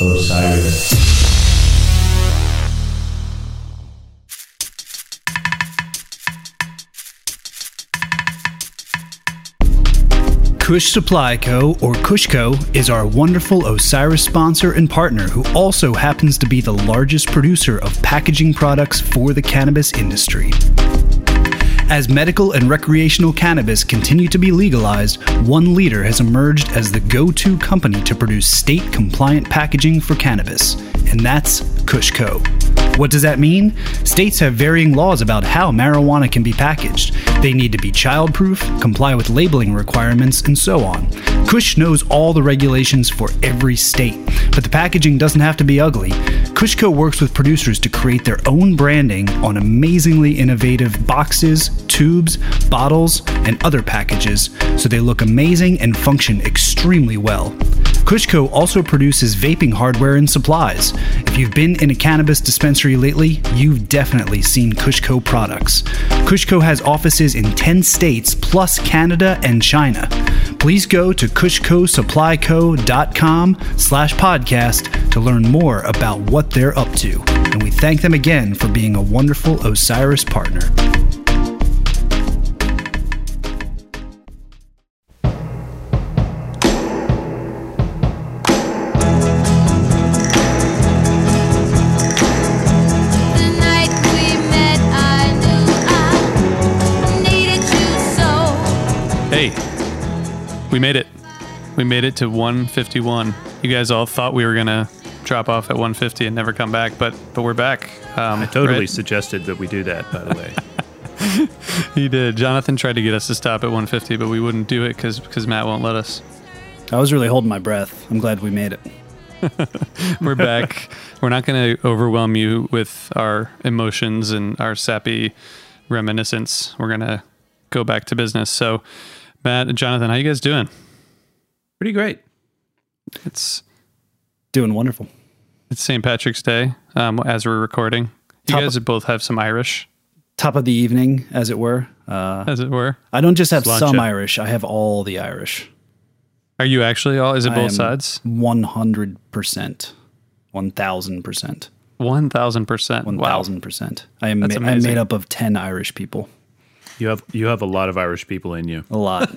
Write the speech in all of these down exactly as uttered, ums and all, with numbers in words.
Osiris. Kush Supply Co., or Kushco, is our wonderful Osiris sponsor and partner who also happens to be the largest producer of packaging products for the cannabis industry. As medical and recreational cannabis continue to be legalized, One Liter has emerged as the go-to company to produce state-compliant packaging for cannabis, and that's Kushco. What does that mean? States have varying laws about how marijuana can be packaged. They need to be childproof, comply with labeling requirements, and so on. Kush knows all the regulations for every state, but the packaging doesn't have to be ugly. Kushco works with producers to create their own branding on amazingly innovative boxes, tubes, bottles, and other packages, so they look amazing and function extremely well. Kushco also produces vaping hardware and supplies. If you've been in a cannabis dispensary lately, you've definitely seen Kushco products. Kushco has offices in ten states plus Canada and China. Please go to kushco supply co dot com slash podcast to learn more about what they're up to. And we thank them again for being a wonderful Osiris partner. We made it. We made it to one fifty-one. You guys all thought we were going to drop off at one fifty and never come back, but but we're back. Um, I totally right? suggested that we do that, by the way. He did. Jonathan tried to get us to stop at one fifty, but we wouldn't do it because because Matt won't let us. I was really holding my breath. I'm glad we made it. We're back. We're not going to overwhelm you with our emotions and our sappy reminiscence. We're going to go back to business. So, Matt and Jonathan, how you guys doing? Pretty great. It's doing wonderful. It's Saint Patrick's Day um, as we're recording. You top guys of, both have some Irish. Top of the evening, as it were. Uh, as it were. I don't just have Sláinte. some Irish. I have all the Irish. Are you actually all? Is it I both am sides? one hundred percent. one thousand percent. one thousand percent. one thousand percent. I am That's ma- I'm amazing. made up of ten Irish people. You have you have a lot of Irish people in you. A lot.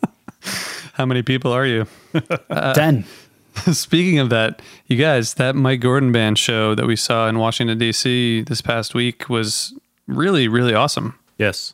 How many people are you? Uh, ten. Speaking of that, you guys, that Mike Gordon Band show that we saw in Washington, D C this past week was really, really awesome. Yes.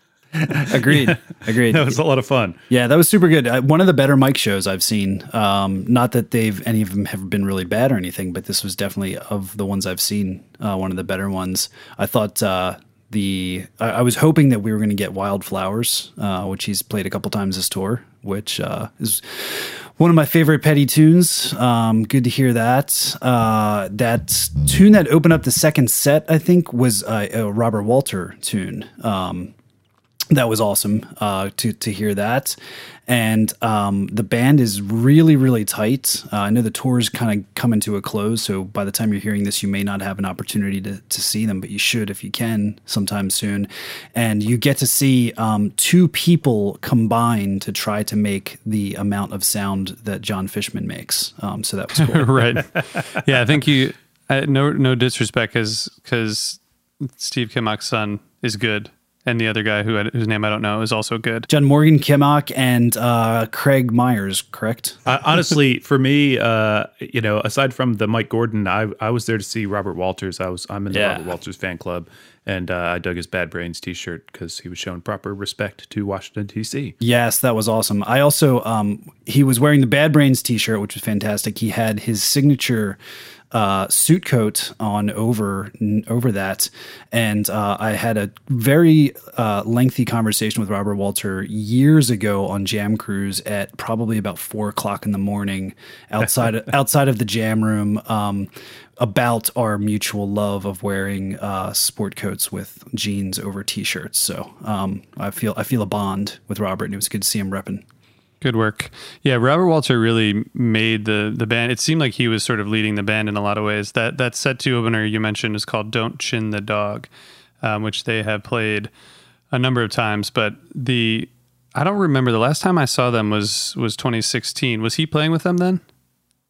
Agreed. Yeah. Agreed. That was a lot of fun. Yeah, that was super good. Uh, one of the better Mike shows I've seen. Um, not that they've any of them have been really bad or anything, but this was definitely, of the ones I've seen, uh, one of the better ones. I thought uh, the I, I was hoping that we were going to get Wildflowers, uh, which he's played a couple times this tour, which uh, is one of my favorite Petty tunes. Um, good to hear that. Uh, that tune that opened up the second set, I think, was uh, a Robert Walter tune. Um, That was awesome uh, to to hear that, and um, the band is really really tight. Uh, I know the tour is kind of coming to a close, so by the time you're hearing this, you may not have an opportunity to to see them, but you should if you can sometime soon. And you get to see um, two people combine to try to make the amount of sound that John Fishman makes. Um, so that was cool. Right? Yeah, I think you. I, no, no disrespect, because because Steve Kimmock's son is good. And the other guy who whose name I don't know is also good. John Morgan Kimmock and uh, Craig Myers, correct? Uh, honestly, for me, uh, you know, aside from the Mike Gordon, I I was there to see Robert Walters. I was I'm in the Yeah. Robert Walters fan club, and uh, I dug his Bad Brains T-shirt because he was showing proper respect to Washington D C. Yes, that was awesome. I also um, he was wearing the Bad Brains T-shirt, which was fantastic. He had his signature uh, suit coat on over over that, and uh, I had a very uh, lengthy conversation with Robert Walter years ago on Jam Cruise at probably about four o'clock in the morning outside outside of the jam room. Um, about our mutual love of wearing uh, sport coats with jeans over t-shirts. So um, I feel I feel a bond with Robert, and it was good to see him repping. Good work. Yeah, Robert Walter really made the the band. It seemed like he was sort of leading the band in a lot of ways. That that set two opener you mentioned is called "Don't Chin the Dog," um, which they have played a number of times. But the I don't remember the last time I saw them was was twenty sixteen. Was he playing with them then?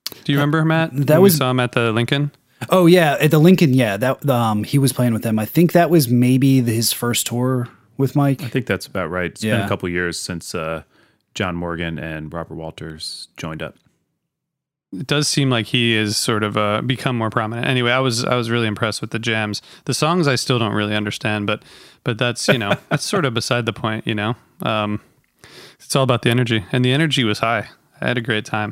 Do you remember Matt? That when was we saw him at the Lincoln. Oh yeah, at the Lincoln. Yeah, that um, he was playing with them. I think that was maybe the, his first tour with Mike. I think that's about right. It's Yeah. been a couple years since uh, John Morgan and Robert Walters joined up. It does seem like he is sort of uh, become more prominent. Anyway, I was I was really impressed with the jams. The songs I still don't really understand, but but that's you know that's sort of beside the point. You know, um, it's all about the energy, and the energy was high. I had a great time.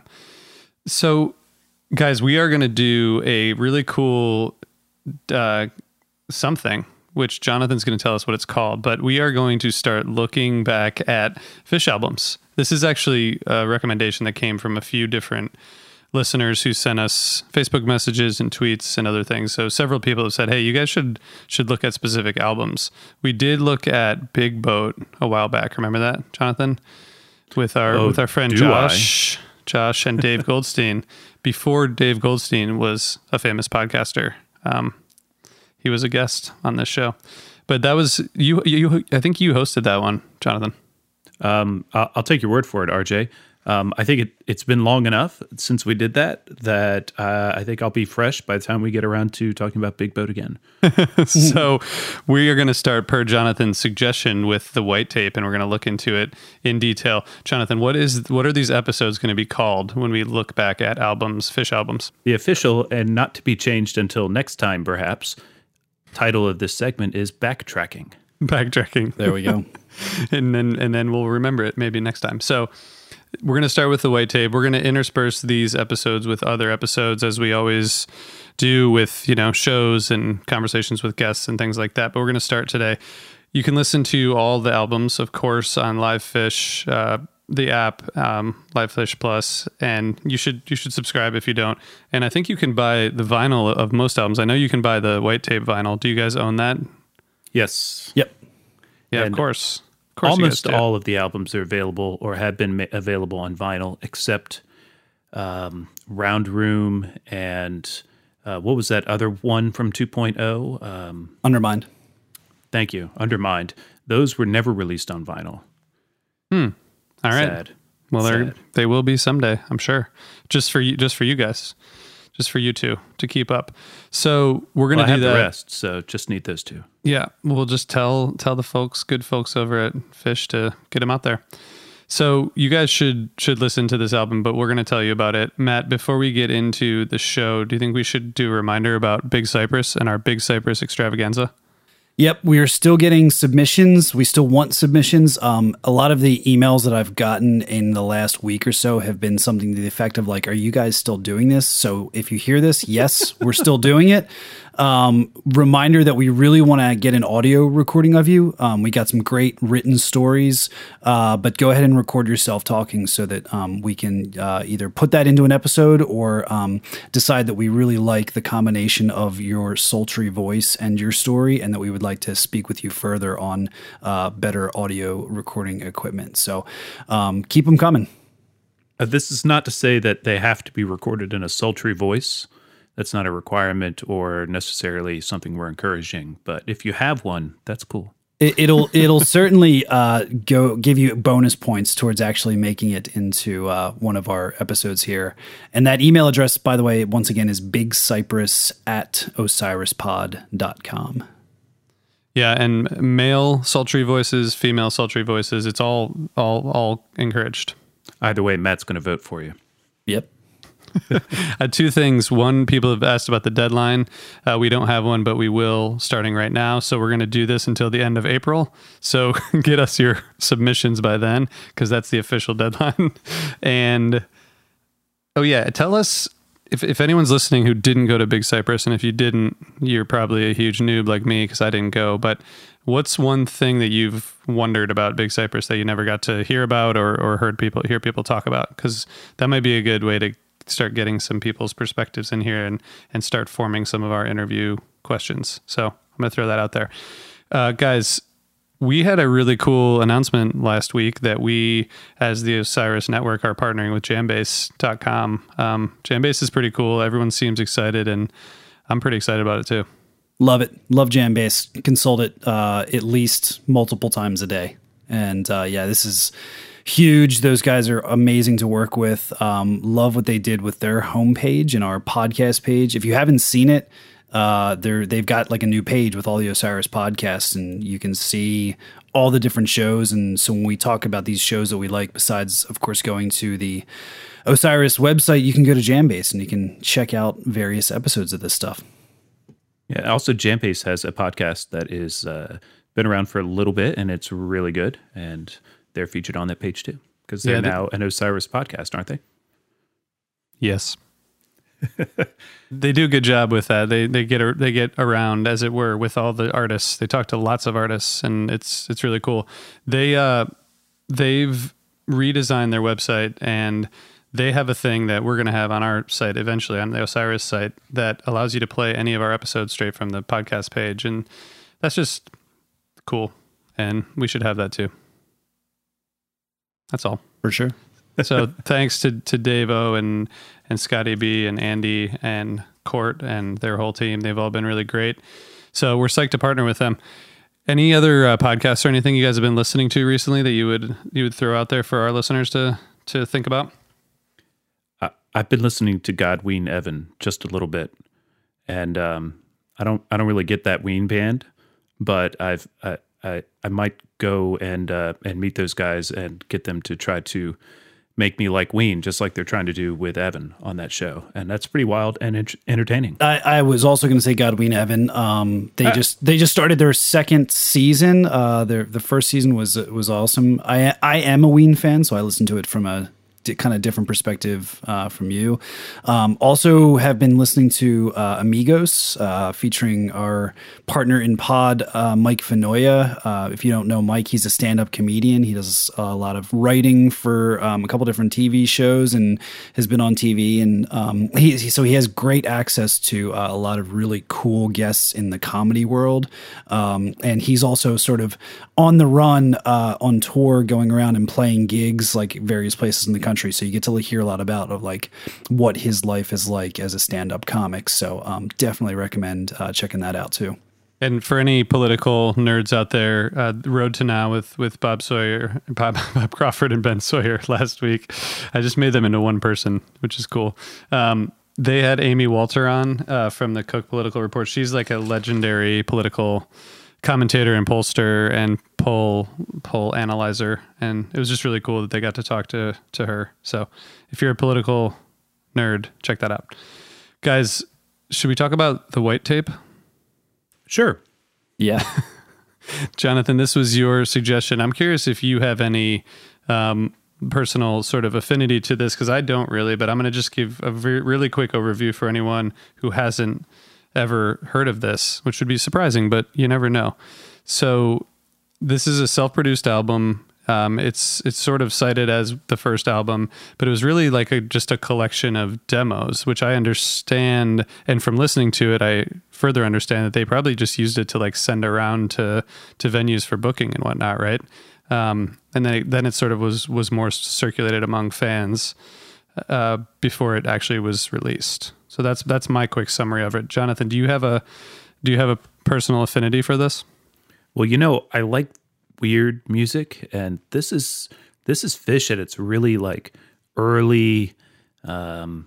So, guys, we are going to do a really cool uh, something, which Jonathan's going to tell us what it's called. But we are going to start looking back at Phish albums. This is actually a recommendation that came from a few different listeners who sent us Facebook messages and tweets and other things. So several people have said, hey, you guys should should look at specific albums. We did look at Big Boat a while back. Remember that, Jonathan? With our Oh, with our friend do Josh, Josh and Dave Goldstein. Before Dave Goldstein was a famous podcaster. Um, he was a guest on this show. But that was you you I think you hosted that one, Jonathan. Um, I'll, I'll take your word for it, R J. Um, I think it, it's been long enough since we did that that uh, I think I'll be fresh by the time we get around to talking about Big Boat again. So we are going to start per Jonathan's suggestion with the white tape, and we're going to look into it in detail. Jonathan, what is what are these episodes going to be called when we look back at albums, Phish albums? The official, and not to be changed until next time, perhaps, title of this segment is Backtracking. Backtracking. There we go. and then and then we'll remember it maybe next time. So we're going to start with the white tape. We're going to intersperse these episodes with other episodes, as we always do with, you know, shows and conversations with guests and things like that. But we're going to start today. You can listen to all the albums, of course, on Live Phish, uh, the app, um, Live Phish Plus, and you should you should subscribe if you don't. And I think you can buy the vinyl of most albums. I know you can buy the white tape vinyl. Do you guys own that? Yes. Yep. Yeah, And of course. Of course you Almost guys do. all of the albums are available or have been ma- available on vinyl, except um, Round Room and uh, what was that other one from two point oh? Um, Undermined. thank you, Undermined. Those were never released on vinyl. All right. Sad. Well, they Sad. they will be someday, I'm sure. Just for you, just for you guys, just for you two to keep up. So we're gonna Well, I do have that. the rest, so just need those two. Yeah, we'll just tell tell the folks, good folks over at Phish, to get them out there. So you guys should should listen to this album, but we're gonna tell you about it. Matt, before we get into the show, do you think we should do a reminder about Big Cypress and our Big Cypress extravaganza? Yep, we are still getting submissions. We still want submissions. Um, a lot of the emails that I've gotten in the last week or so have been something to the effect of like, are you guys still doing this? So if you hear this, yes, we're still doing it. Um, reminder that we really want to get an audio recording of you. Um, we got some great written stories, uh, but go ahead and record yourself talking so that um, we can uh, either put that into an episode or um, decide that we really like the combination of your sultry voice and your story, and that we would like to speak with you further on uh, better audio recording equipment. So um, keep them coming. Uh, this is not to say that they have to be recorded in a sultry voice. That's not a requirement or necessarily something we're encouraging. But if you have one, that's cool. It, it'll it'll certainly uh, go give you bonus points towards actually making it into uh, one of our episodes here. And that email address, by the way, once again, is bigcypress at osirispod dot com. Yeah, and male sultry voices, female sultry voices, it's all all all encouraged. Either way, Matt's going to vote for you. Yep. Uh, two things. One, people have asked about the deadline. Uh, we don't have one, but we will starting right now. So we're going to do this until the end of April. So get us your submissions by then, because that's the official deadline. And oh yeah, tell us if, if anyone's listening who didn't go to Big Cypress, and if you didn't, you're probably a huge noob like me because I didn't go. But what's one thing that you've wondered about Big Cypress that you never got to hear about or, or heard people hear people talk about? Because that might be a good way to start getting some people's perspectives in here and, and start forming some of our interview questions. So I'm going to throw that out there. Uh, guys, we had a really cool announcement last week that we, as the Osiris Network, are partnering with Jambase dot com. Um, Jambase is pretty cool. Everyone seems excited, and I'm pretty excited about it too. Love it. Love Jambase. Consult it uh, at least multiple times a day. And uh, yeah, this is huge. Those guys are amazing to work with. Um, love what they did with their homepage and our podcast page. If you haven't seen it, uh, they're they've got like a new page with all the Osiris podcasts, and you can see all the different shows. And so when we talk about these shows that we like, besides of course going to the Osiris website, you can go to Jambase and you can check out various episodes of this stuff. Yeah. Also, Jambase has a podcast that is uh, been around for a little bit, and it's really good. And they're featured on that page too, because they're Yeah, they- now an Osiris podcast, aren't they? Yes. They do a good job with that. They they get a, they get around, as it were, with all the artists. They talk to lots of artists, and it's it's really cool. They uh they've redesigned their website, and they have a thing that we're going to have on our site eventually, on the Osiris site, that allows you to play any of our episodes straight from the podcast page, and that's just cool. And we should have that too. That's all. For sure. So thanks to, to Dave O and, and Scotty B and Andy and Court and their whole team. They've all been really great. So we're psyched to partner with them. Any other uh, podcasts or anything you guys have been listening to recently that you would you would throw out there for our listeners to to think about? I, I've been listening to Godween Evan just a little bit, and um, I don't I don't really get that Ween band, but I've I I, I might go and uh, and meet those guys and get them to try to make me like Ween, just like they're trying to do with Evan on that show. And that's pretty wild and ent- entertaining. I, I was also going to say Godween Evan. Um, they Ah. just they just started their second season. Uh, their the first season was was awesome. I I am a Ween fan, so I listened to it from a di- kind of different perspective uh, from you. Um, also, have been listening to uh, Amigos, uh, featuring our partner in pod, uh, Mike Fenoya. Uh, if you don't know Mike, he's a stand-up comedian. He does a lot of writing for um, a couple different T V shows and has been on T V. And um, he, he- so he has great access to uh, a lot of really cool guests in the comedy world. Um, and he's also sort of on the run, uh, on tour, going around and playing gigs like various places in the country. So you get to hear a lot about of like what his life is like as a stand-up comic. So um, definitely recommend uh, checking that out too. And for any political nerds out there, uh, Road to Now with, with Bob Sawyer, Bob, Bob Crawford and Ben Sawyer last week. I just made them into one person, which is cool. Um, they had Amy Walter on uh, from the Cook Political Report. She's like a legendary political commentator and pollster and poll poll analyzer. And it was just really cool that they got to talk to, to her. So if you're a political nerd, check that out. Guys, should we talk about the white tape? Sure. Yeah. Jonathan, this was your suggestion. I'm curious if you have any um, personal sort of affinity to this, because I don't really, but I'm going to just give a very, really quick overview for anyone who hasn't ever heard of this, which would be surprising, but you never know. So this is a self-produced album. Um, it's it's sort of cited as the first album, but it was really like a, just a collection of demos, which I understand. And from listening to it, I further understand that they probably just used it to like send around to to venues for booking and whatnot, right? Um, and then it, then it sort of was was more circulated among fans uh, before it actually was released. So that's that's my quick summary of it. Jonathan, do you have a do you have a personal affinity for this? Well, you know, I like weird music, and this is this is Phish at its really like early, um,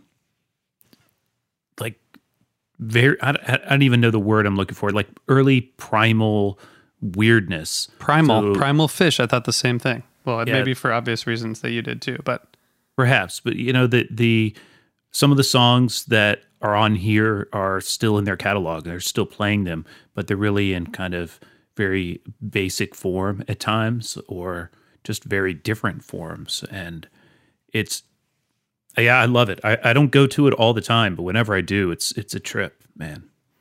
like very. I, I don't even know the word I'm looking for. Like early primal weirdness. Primal, So- Primal Fish. I thought the same thing. Well, Yeah. maybe for obvious reasons that you did too, but Perhaps, but you know the the some of the songs that are on here are still in their catalog. They're still playing them, but they're really in kind of very basic form at times, or just very different forms. And it's yeah, I love it. I, I don't go to it all the time, but whenever I do, it's it's a trip, man.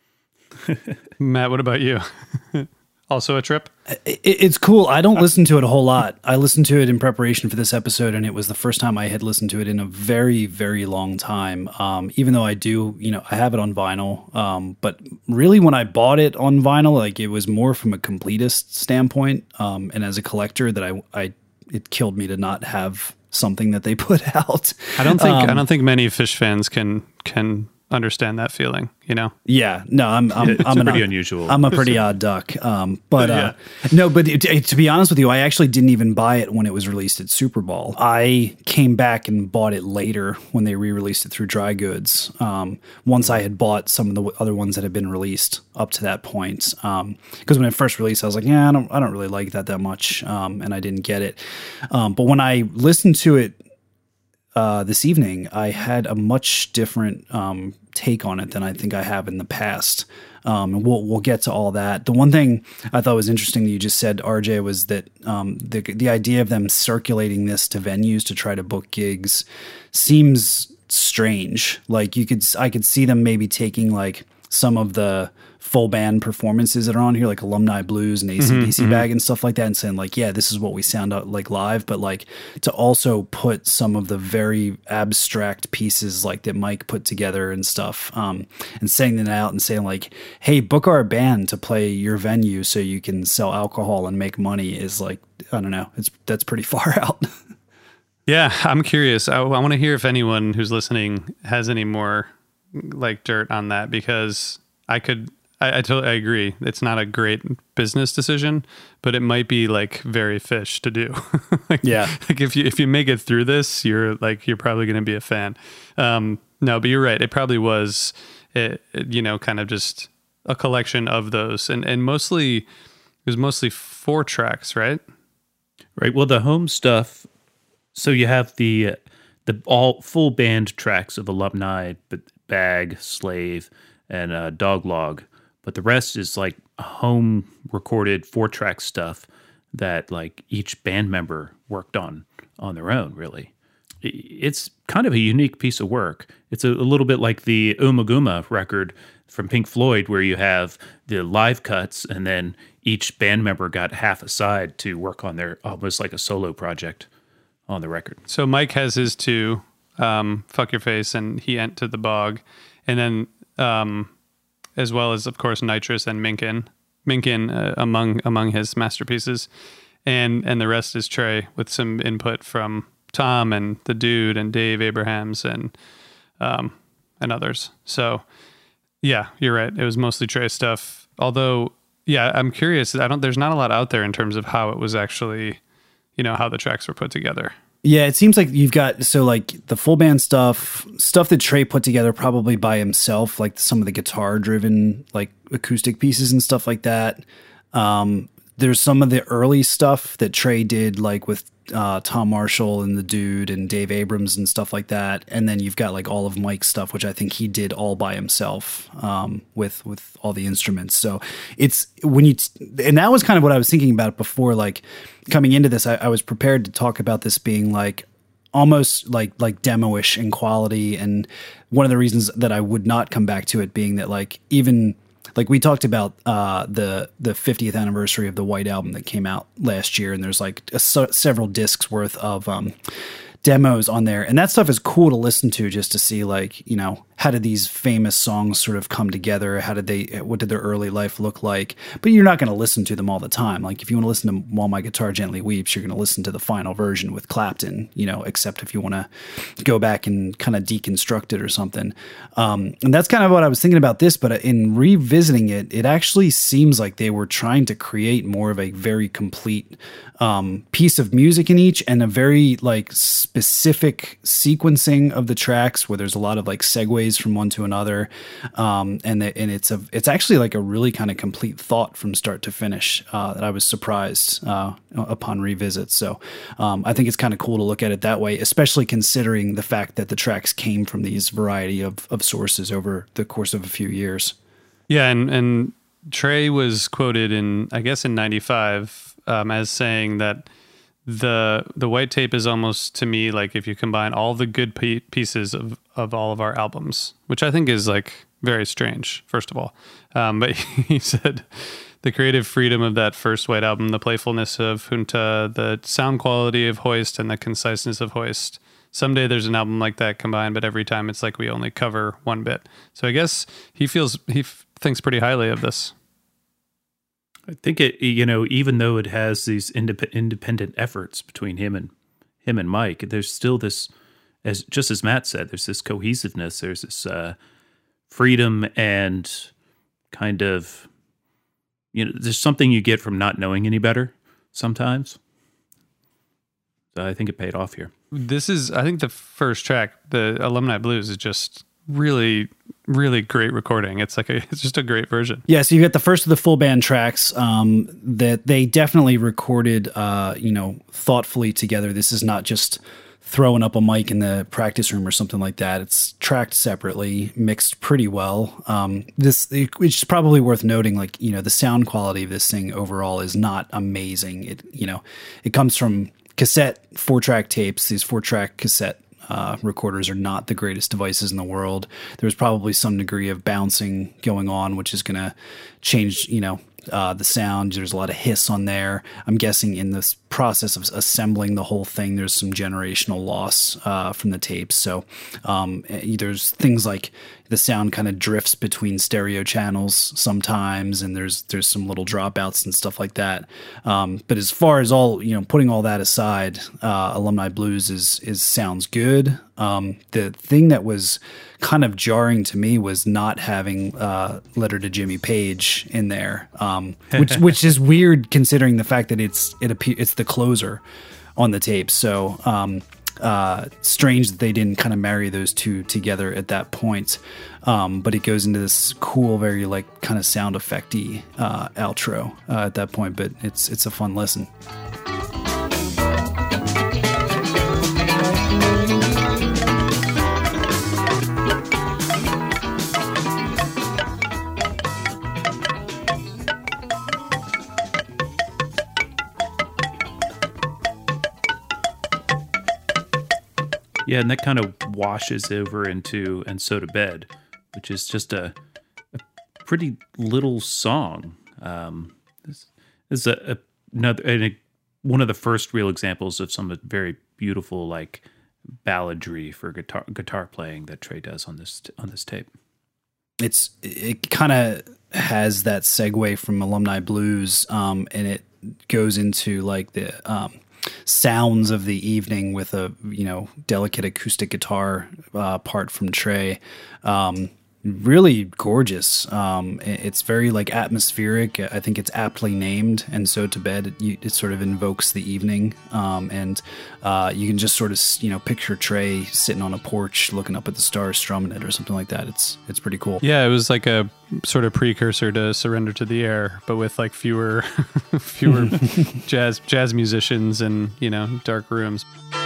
Matt, what about you? Also a trip? It, it's cool. I don't listen to it a whole lot. I listened to it in preparation for this episode, and it was the first time I had listened to it in a very, very long time. Um, even though I do, you know, I have it on vinyl. Um, but really, when I bought it on vinyl, like it was more from a completist standpoint, um, and as a collector, that I, I, it killed me to not have something that they put out. I don't think Um, I don't think many Fish fans can can understand that feeling, you know? Yeah, no, I'm I'm It's I'm pretty an, unusual. I'm a pretty odd duck. Um, but uh, Yeah. no, but it, it- to be honest with you, I actually didn't even buy it when it was released at Super Bowl. I came back and bought it later when they re-released it through Dry Goods. Um, once I had bought some of the other ones that had been released up to that point, because when it first released, I was like, yeah, I don't I don't really like that that much, um, and I didn't get it. Um, but when I listened to it Uh, this evening, I had a much different um, take on it than I think I have in the past. Um, and we'll we'll get to all that. The one thing I thought was interesting that you just said, R J, was that um, the the idea of them circulating this to venues to try to book gigs seems strange. Like you could, I could see them maybe taking like some of the full band performances that are on here, like Alumni Blues and A C D C mm-hmm. Bag and stuff like that, and saying like, yeah, this is what we sound out like live, but like to also put some of the very abstract pieces like that Mike put together and stuff, um, and sending them out and saying like, hey, book our band to play your venue so you can sell alcohol and make money is like, I don't know, it's that's pretty far out. Yeah, I'm curious. I, I want to hear if anyone who's listening has any more like dirt on that, because I could, I, I totally I agree. It's not a great business decision, but it might be like very fish to do. like, Yeah. Like if you, if you make it through this, you're like, you're probably going to be a fan. Um, no, but you're right. It probably was, it, it, you know, kind of just a collection of those, and, and mostly, it was mostly four tracks, right? Right. Well, the home stuff. So you have the uh, the all full band tracks of Alumni, but Bag, Slave, and uh, Dog Log, but the rest is like home recorded four track stuff that like each band member worked on on their own. Really, it's kind of a unique piece of work. It's a, a little bit like the Umaguma record from Pink Floyd, where you have the live cuts and then each band member got half a side to work on their almost like a solo project on the record. So Mike has his two, um, Fuck Your Face and He Ent to the Bog. And then, um, as well as, of course, Nitrous and Minkin. Minkin uh, among among his masterpieces. And and the rest is Trey with some input from Tom and the Dude and Dave Abrahams and um, and others. So, yeah, you're right. It was mostly Trey stuff. Although, yeah, I'm curious. I don't. There's not a lot out there in terms of how it was actually, you know, how the tracks were put together. Yeah, it seems like you've got, so like the full band stuff, stuff that Trey put together probably by himself, like some of the guitar driven like acoustic pieces and stuff like that. Um, there's some of the early stuff that Trey did like with uh, Tom Marshall and the Dude and Dave Abrams and stuff like that. And then you've got like all of Mike's stuff, which I think he did all by himself um, with with all the instruments. So it's when you, t- and that was kind of what I was thinking about before, like coming into this, I, I was prepared to talk about this being like almost like like demo-ish in quality. And one of the reasons that I would not come back to it being that like even like we talked about uh, the the fiftieth anniversary of the White Album that came out last year, and there's like a, several discs worth of um, demos on there, and that stuff is cool to listen to just to see like, you know, how did these famous songs sort of come together? How did they? What did their early life look like? But you're not going to listen to them all the time. Like if you want to listen to While My Guitar Gently Weeps, you're going to listen to the final version with Clapton, you know, except if you want to go back and kind of deconstruct it or something. Um, and that's kind of what I was thinking about this. But in revisiting it, it actually seems like they were trying to create more of a very complete um, piece of music in each, and a very like specific sequencing of the tracks where there's a lot of like segues from one to another, um, and the, and it's a it's actually like a really kind of complete thought from start to finish uh, that I was surprised uh, upon revisit. So um, I think it's kind of cool to look at it that way, especially considering the fact that the tracks came from these variety of of sources over the course of a few years. Yeah, and and Trey was quoted in, I guess in ninety-five, um, as saying that the the white tape is almost, to me, like if you combine all the good p- pieces of, of all of our albums, which I think is like very strange, first of all. Um, but he said the creative freedom of that first White Album, the playfulness of Junta, the sound quality of Hoist, and the conciseness of Hoist. Someday there's an album like that combined, but every time it's like we only cover one bit. So I guess he feels, he f- thinks pretty highly of this. I think it, you know, even though it has these indep- independent efforts between him and him and Mike, there's still this, as just as Matt said, there's this cohesiveness. There's this uh, freedom and kind of, you know, there's something you get from not knowing any better sometimes. So I think it paid off here. This is, I think the first track, the Alumni Blues, is just really, really great recording. It's like a, it's just a great version. Yeah, so you get the first of the full band tracks um, that they definitely recorded, uh, you know, thoughtfully together. This is not just throwing up a mic in the practice room or something like that. It's tracked separately, mixed pretty well. Um, this it's probably worth noting, like, you know, the sound quality of this thing overall is not amazing. It, you know, it comes from cassette four track tapes. These four track cassette Uh, recorders are not the greatest devices in the world. There's probably some degree of bouncing going on, which is going to change, you know, uh, the sound. There's a lot of hiss on there. I'm guessing in this process of assembling the whole thing, there's some generational loss uh, from the tapes. So um, there's things like the sound kind of drifts between stereo channels sometimes, and there's there's some little dropouts and stuff like that. Um, but as far as all, you know, putting all that aside, uh, Alumni Blues is is sounds good. Um, the thing that was kind of jarring to me was not having uh, Letter to Jimmy Page in there, um, which which is weird considering the fact that it's it appe- it's the closer on the tape. So um, uh, strange that they didn't kind of marry those two together at that point. Um, but it goes into this cool, very like kind of sound effecty uh, outro uh, at that point. But it's it's a fun listen. Yeah, and that kind of washes over into And So to Bed, which is just a, a pretty little song. Um, this is a, a, another a, one of the first real examples of some very beautiful like balladry for guitar guitar playing that Trey does on this on this tape. It's it kind of has that segue from Alumni Blues, um, and it goes into like the um, sounds of the evening with a, you know, delicate acoustic guitar uh, part from Trey. Um, really gorgeous. Um, it's very like atmospheric. I think it's aptly named And So to Bed. It, it sort of invokes the evening. Um, and uh, you can just sort of, you know, picture Trey sitting on a porch looking up at the stars, strumming it or something like that. It's it's pretty cool. Yeah, it was like a sort of precursor to Surrender to the Air, but with like fewer fewer jazz jazz musicians and, you know, dark rooms.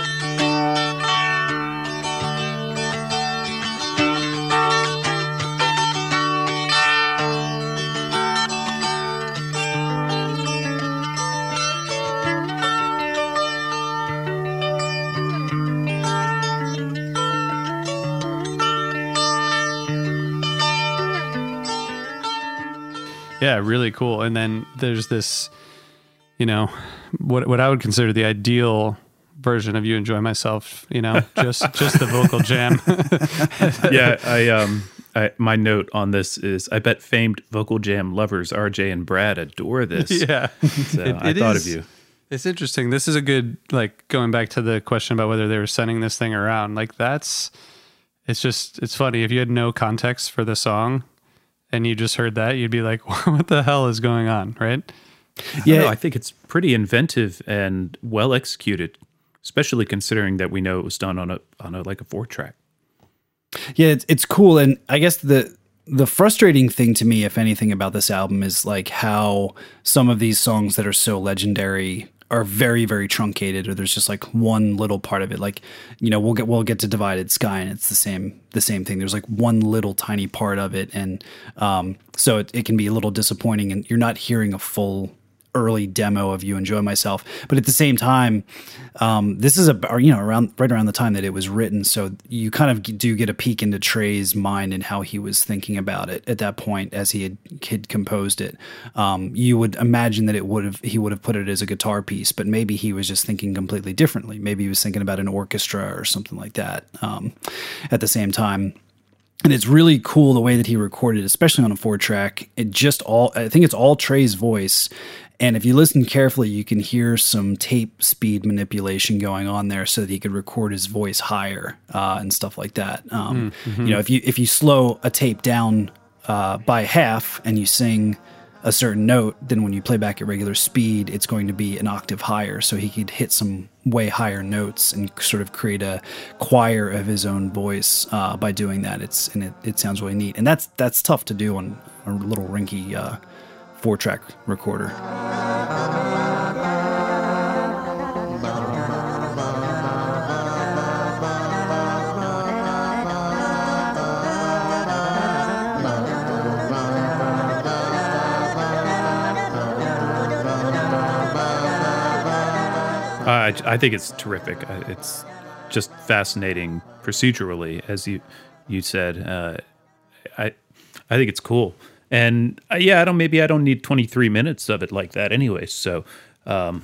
Yeah, really cool. And then there's this, you know, what what I would consider the ideal version of You Enjoy Myself, you know, just just the vocal jam. Yeah, I um I, my note on this is I bet famed vocal jam lovers R J and Brad adore this. Yeah. So it, I it thought is, of you. It's interesting. This is a good, like, going back to the question about whether they were sending this thing around. Like, that's, it's just, it's funny. If you had no context for the song and you just heard that, you'd be like, what the hell is going on, right? Yeah, I, I think it's pretty inventive and well executed, especially considering that we know it was done on a on a like a four track. Yeah, it's, it's cool. And I guess the the frustrating thing to me, if anything, about this album is like how some of these songs that are so legendary are very, very truncated, or there's just like one little part of it. Like, you know, we'll get we'll get to Divided Sky, and it's the same the same thing. There's like one little tiny part of it, and um, so it, it can be a little disappointing, and you're not hearing a full early demo of You Enjoy Myself. But at the same time, um, this is a, you know, around right around the time that it was written. So you kind of do get a peek into Trey's mind and how he was thinking about it at that point as he had, had composed it. Um, you would imagine that it would have, he would have put it as a guitar piece, but maybe he was just thinking completely differently. Maybe he was thinking about an orchestra or something like that um, at the same time. And it's really cool the way that he recorded, especially on a four track. It just all, I think it's all Trey's voice. And if you listen carefully, you can hear some tape speed manipulation going on there so that he could record his voice higher uh, and stuff like that. Um, mm-hmm. You know, if you if you slow a tape down uh, by half and you sing a certain note, then when you play back at regular speed, it's going to be an octave higher. So he could hit some way higher notes and sort of create a choir of his own voice uh, by doing that. It's and it, it sounds really neat. And that's that's tough to do on a little rinky uh, four track recorder. I, I think it's terrific. It's just fascinating procedurally, as you you said. Uh, I I think it's cool, and uh, yeah, I don't. Maybe I don't need twenty-three minutes of it like that, anyway. So, um,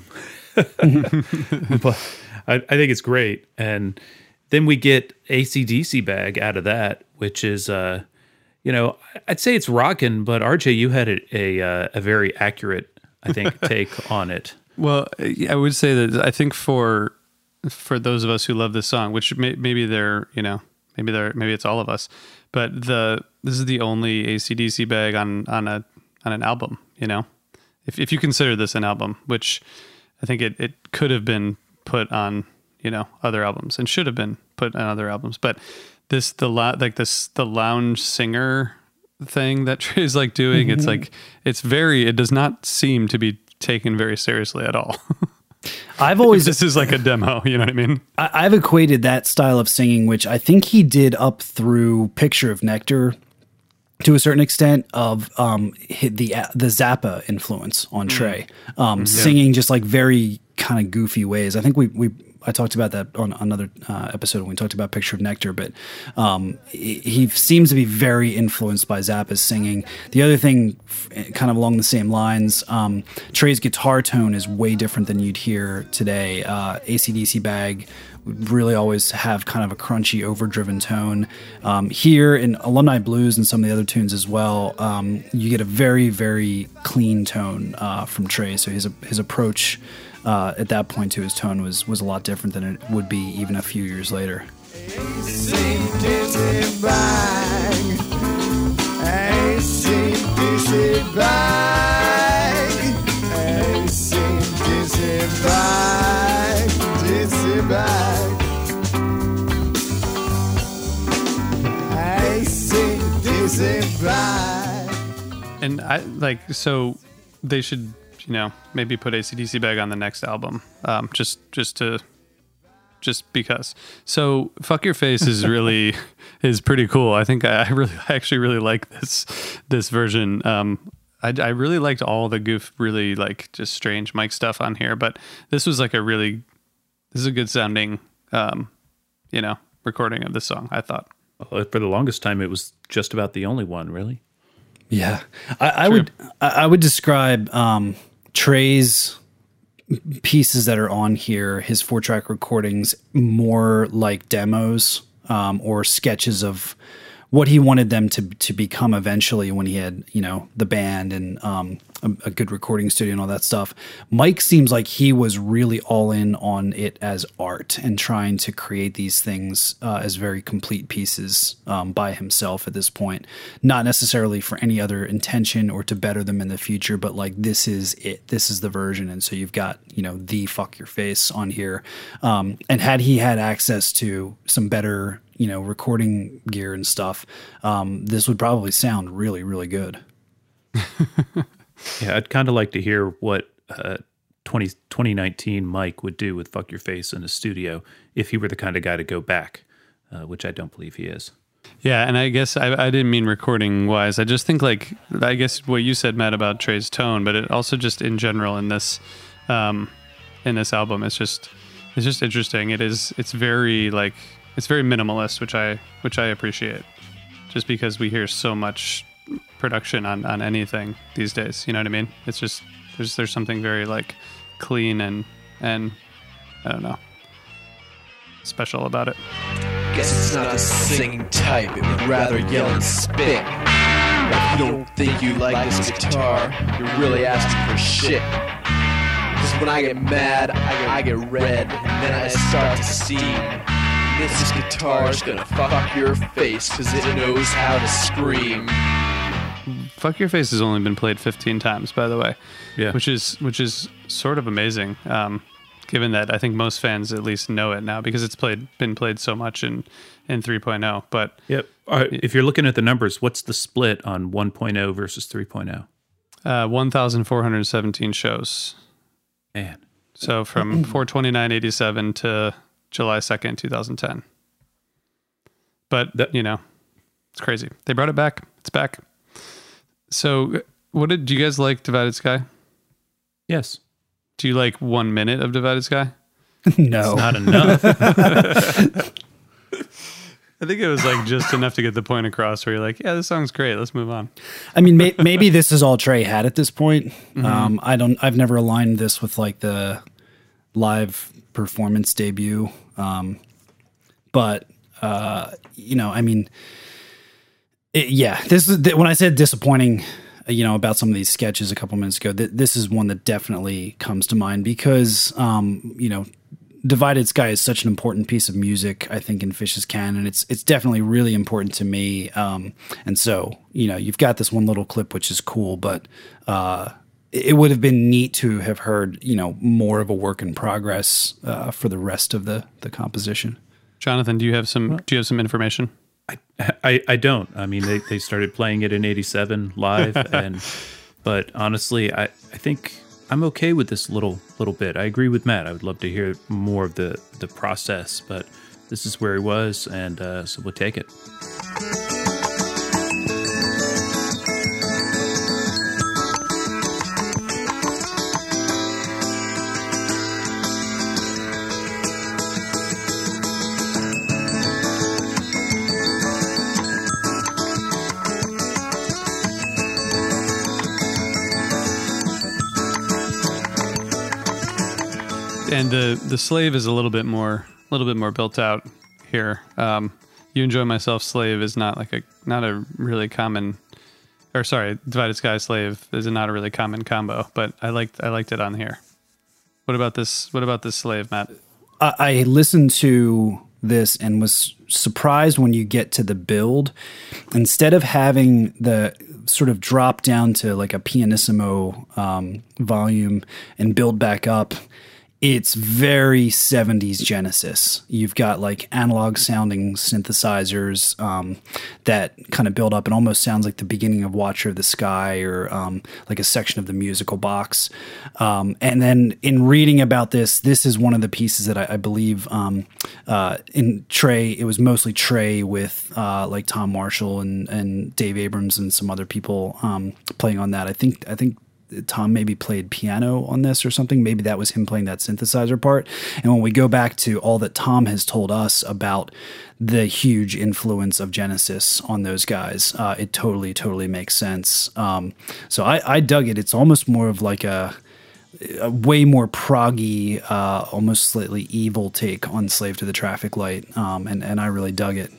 but I, I think it's great. And then we get A C D C Bag out of that, which is, uh, you know, I'd say it's rocking. But R J, you had a a, a very accurate, I think, take on it. Well, I would say that I think for for those of us who love this song, which may, maybe they're, you know, maybe they're maybe it's all of us, but the this is the only A C D C Bag on on a on an album, you know, if if you consider this an album, which I think it, it could have been put on, you know, other albums and should have been put on other albums, but this the like this the lounge singer thing that Trey's like doing, mm-hmm. it's like it's very it does not seem to be taken very seriously at all. I've always this is like a demo, you know what I mean? I, I've equated that style of singing, which I think he did up through Picture of Nectar to a certain extent, of um the the Zappa influence on Trey, um, yeah. singing just like very kind of goofy ways. I think we we. I talked about that on another uh, episode when we talked about Picture of Nectar, but um, he, he seems to be very influenced by Zappa's singing. The other thing, kind of along the same lines, um, Trey's guitar tone is way different than you'd hear today. Uh, A C D C Bag would really always have kind of a crunchy, overdriven tone. Um, here in Alumni Blues and some of the other tunes as well, um, you get a very, very clean tone uh, from Trey. So his his approach Uh, at that point to his tone was was a lot different than it would be even a few years later. A C D C Bag, A C D C Bag, A C D C Bag, D C Bag, A C D C Bag. And I like so they should, you know, maybe put A C D C Bag on the next album, um, just just to, just because. So Fuck Your Face is really is pretty cool. I think I really, I actually really like this this version. Um, I, I really liked all the goof, really like just strange mic stuff on here, but this was like a really, this is a good sounding, um, you know, recording of this song, I thought. Well, for the longest time, it was just about the only one, really. Yeah, I, I would I would describe um, Trey's pieces that are on here, his four track recordings, more like demos um, or sketches of what he wanted them to to become eventually when he had, you know, the band and um, a, a good recording studio and all that stuff. Mike seems like he was really all in on it as art and trying to create these things uh, as very complete pieces um, by himself at this point, not necessarily for any other intention or to better them in the future, but like, this is it, this is the version. And so you've got, you know, the Fuck Your Face on here. Um, and had he had access to some better, you know, recording gear and stuff, um, this would probably sound really, really good. Yeah, I'd kind of like to hear what uh, twenty, twenty nineteen Mike would do with Fuck Your Face in a studio if he were the kind of guy to go back, uh, which I don't believe he is. Yeah, and I guess I, I didn't mean recording wise. I just think like, I guess what you said, Matt, about Trey's tone, but it also just in general in this, um, in this album, it's just, it's just interesting. It is, it's very like, it's very minimalist, which I, which I appreciate, just because we hear so much production on, on anything these days. You know what I mean? It's just, there's, there's something very like clean and, and I don't know, special about it. Guess it's not the singing type, it would rather yell and spit. If you don't think you like this guitar, you're really asking for shit. Cause when I get mad, I get, I get red, and then I start to steam. This guitar's gonna fuck your face, cause it knows how to scream. Fuck Your Face has only been played fifteen times, by the way. Yeah. Which is which is sort of amazing, um, given that I think most fans at least know it now because it's played been played so much in, in three point oh. But yep. Uh, if you're looking at the numbers, what's the split on one point oh versus three point oh? Uh, one thousand four hundred seventeen shows. Man. So from four twenty-nine eighty-seven to July second, twenty ten. But, that, you know, it's crazy. They brought it back. It's back. So what did do you guys like Divided Sky? Yes. Do you like one minute of Divided Sky? No. It's not enough. I think it was like just enough to get the point across where you're like, yeah, this song's great. Let's move on. I mean, may, maybe this is all Trey had at this point. Mm-hmm. Um, I don't, I've never aligned this with like the live performance debut. Um, but, uh, you know, I mean, it, yeah, this is when I said disappointing, you know, about some of these sketches a couple minutes ago, th- this is one that definitely comes to mind because, um, you know, Divided Sky is such an important piece of music, I think, in Phish's canon. It's it's definitely really important to me. Um, and so, you know, you've got this one little clip, which is cool, but uh, it would have been neat to have heard, you know, more of a work in progress uh, for the rest of the the composition. Jonathan, do you have some do you have some information? I, I, I don't. I mean, they, they started playing it in eighty-seven live, and but honestly, I, I think I'm okay with this little little bit. I agree with Matt. I would love to hear more of the, the process, but this is where he was, and uh, so we'll take it. And the the Slave is a little bit more a little bit more built out here. Um, You Enjoy Myself Slave is not like a not a really common, or sorry, Divided Sky Slave is not a really common combo, but I liked I liked it on here. What about this? What about this Slave, Matt? I, I listened to this and was surprised when you get to the build. Instead of having the sort of drop down to like a pianissimo um, volume and build back up, it's very seventies Genesis. You've got like analog sounding synthesizers um, that kind of build up and almost sounds like the beginning of Watcher of the Sky or um, like a section of the musical box. Um, and then in reading about this, this is one of the pieces that I, I believe um, uh, in Trey, it was mostly Trey with uh, like Tom Marshall and, and Dave Abrams and some other people um, playing on that. I think, I think, Tom maybe played piano on this or something. Maybe that was him playing that synthesizer part. And when we go back to all that Tom has told us about the huge influence of Genesis on those guys, uh, it totally, totally makes sense. Um, so I, I dug it. It's almost more of like a, a way more proggy, uh, almost slightly evil take on Slave to the Traffic Light. Um, and, and I really dug it.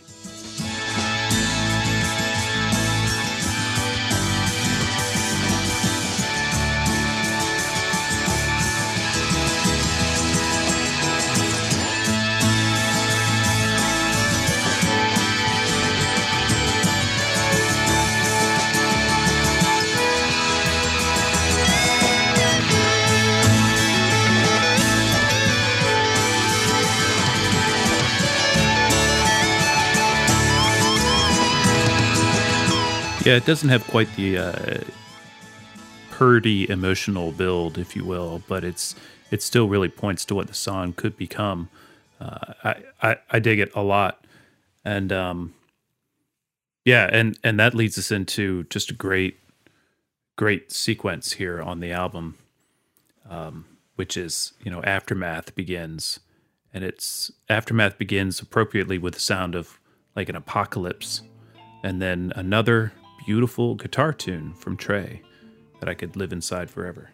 Yeah, it doesn't have quite the uh, purdy emotional build, if you will, but it's it still really points to what the song could become. Uh, I, I I dig it a lot, and um, yeah, and and that leads us into just a great great sequence here on the album, um, which is, you know, Aftermath begins, and it's Aftermath begins appropriately with the sound of like an apocalypse, and then another beautiful guitar tune from Trey that I could live inside forever.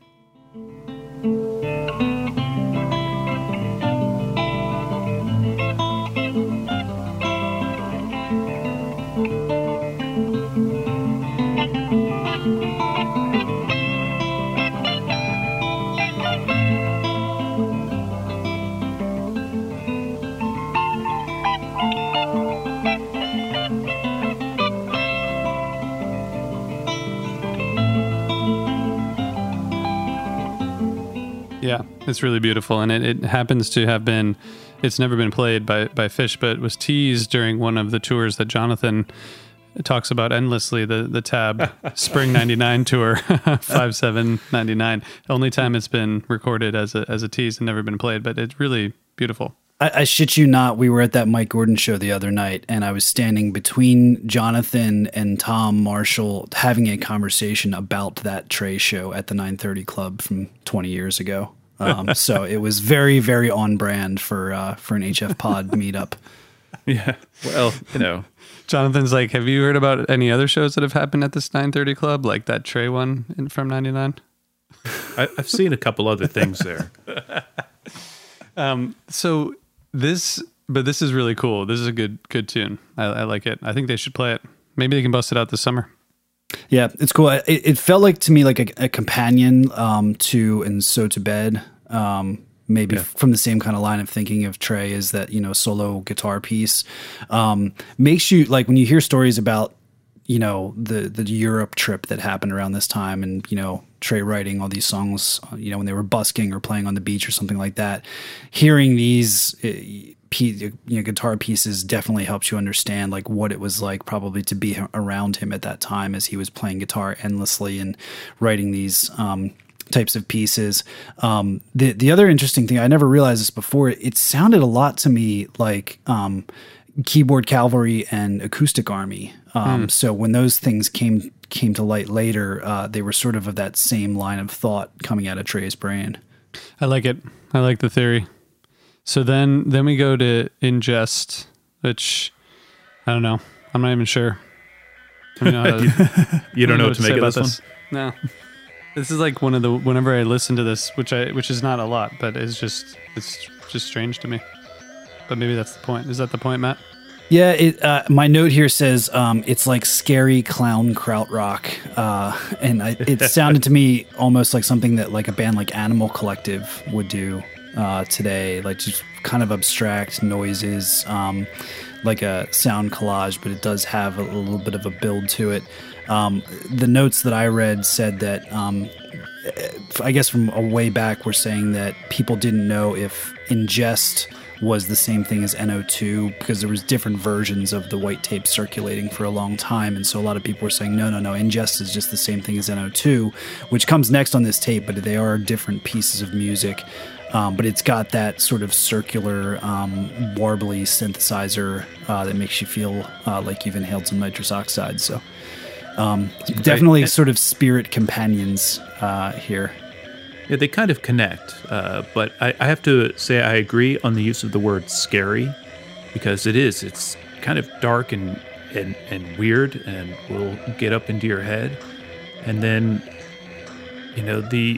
Yeah, it's really beautiful, and it, it happens to have been, it's never been played by, by Phish, but it was teased during one of the tours that Jonathan talks about endlessly, the, the Tab Spring ninety-nine tour, five seven ninety-nine. Only time it's been recorded as a, as a tease and never been played, but it's really beautiful. I, I shit you not, we were at that Mike Gordon show the other night, and I was standing between Jonathan and Tom Marshall having a conversation about that Trey show at the nine thirty Club from twenty years ago. Um, so it was very, very on brand for uh, for an H F Pod meetup. Yeah. Well, you know. Jonathan's like, have you heard about any other shows that have happened at this nine thirty Club, like that Trey one in, from ninety-nine? I, I've seen a couple other things there. um, so this, but this is really cool. This is a good, good tune. I, I like it. I think they should play it. Maybe they can bust it out this summer. Yeah, it's cool. It, it felt like to me like a, a companion um, to And So to Bed. Um, maybe yeah. from the same kind of line of thinking of Trey is that, you know, solo guitar piece um, makes you like when you hear stories about, you know, the, the Europe trip that happened around this time and, you know, Trey writing all these songs, you know, when they were busking or playing on the beach or something like that, hearing these, uh, you know, guitar pieces definitely helps you understand like what it was like probably to be around him at that time as he was playing guitar endlessly and writing these, um, types of pieces. Um, the the other interesting thing, I never realized this before, it sounded a lot to me like um, Keyboard Cavalry and Acoustic Army. Um, mm. So when those things came came to light later, uh, they were sort of of that same line of thought coming out of Trey's brain. I like it. I like the theory. So then then we go to Ingest, which I don't know. I'm not even sure. I don't know how to, you don't know what to, to make of this, this one? No. This is like one of the, whenever I listen to this, which I, which is not a lot, but it's just, it's just strange to me. But maybe that's the point. Is that the point, Matt? Yeah, it, uh, my note here says um, it's like scary clown krautrock, uh, and I, it sounded to me almost like something that like a band like Animal Collective would do uh, today, like just kind of abstract noises, um, like a sound collage, but it does have a, a little bit of a build to it. Um, the notes that I read said that, um, I guess from a way back, we're saying that people didn't know if Ingest was the same thing as N O two because there was different versions of the white tape circulating for a long time. And so a lot of people were saying, no, no, no, Ingest is just the same thing as N O two, which comes next on this tape, but they are different pieces of music. Um, but it's got that sort of circular, um, warbly synthesizer uh, that makes you feel uh, like you've inhaled some nitrous oxide. So um, definitely right. Sort of spirit companions uh, here. Yeah, they kind of connect. Uh, but I, I have to say I agree on the use of the word scary because it is. It's kind of dark and, and, and weird and will get up into your head. And then, you know, the...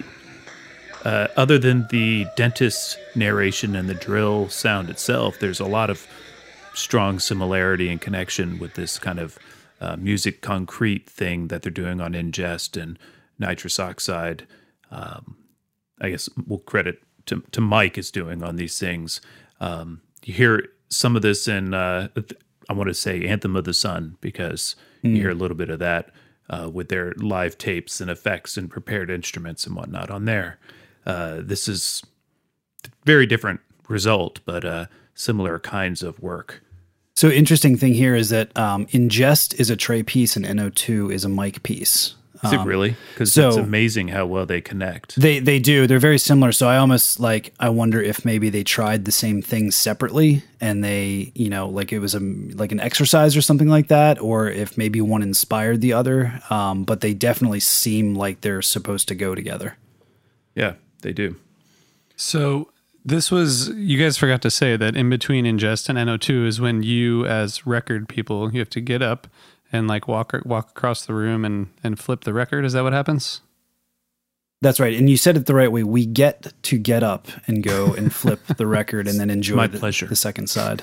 Uh, other than the dentist narration and the drill sound itself, there's a lot of strong similarity and connection with this kind of uh, music concrete thing that they're doing on Ingest and Nitrous Oxide. Um, I guess we'll credit to, to Mike is doing on these things. Um, you hear some of this in, uh, I want to say Anthem of the Sun, because mm. you hear a little bit of that uh, with their live tapes and effects and prepared instruments and whatnot on there. Uh, this is a very different result, but uh, similar kinds of work. So interesting thing here is that um, Ingest is a Trey piece and N O two is a Mike piece. Is it really? Because so it's amazing how well they connect. They they do. They're very similar. So I almost like, I wonder if maybe they tried the same thing separately and they, you know, like it was a like an exercise or something like that, or if maybe one inspired the other. Um, but they definitely seem like they're supposed to go together. Yeah. They do. So this was, you guys forgot to say that in between Ingest and N O two is when you as record people, you have to get up and like walk walk across the room and, and flip the record. Is that what happens? That's right. And you said it the right way. We get to get up and go and flip the record and then enjoy My the, pleasure. the second side.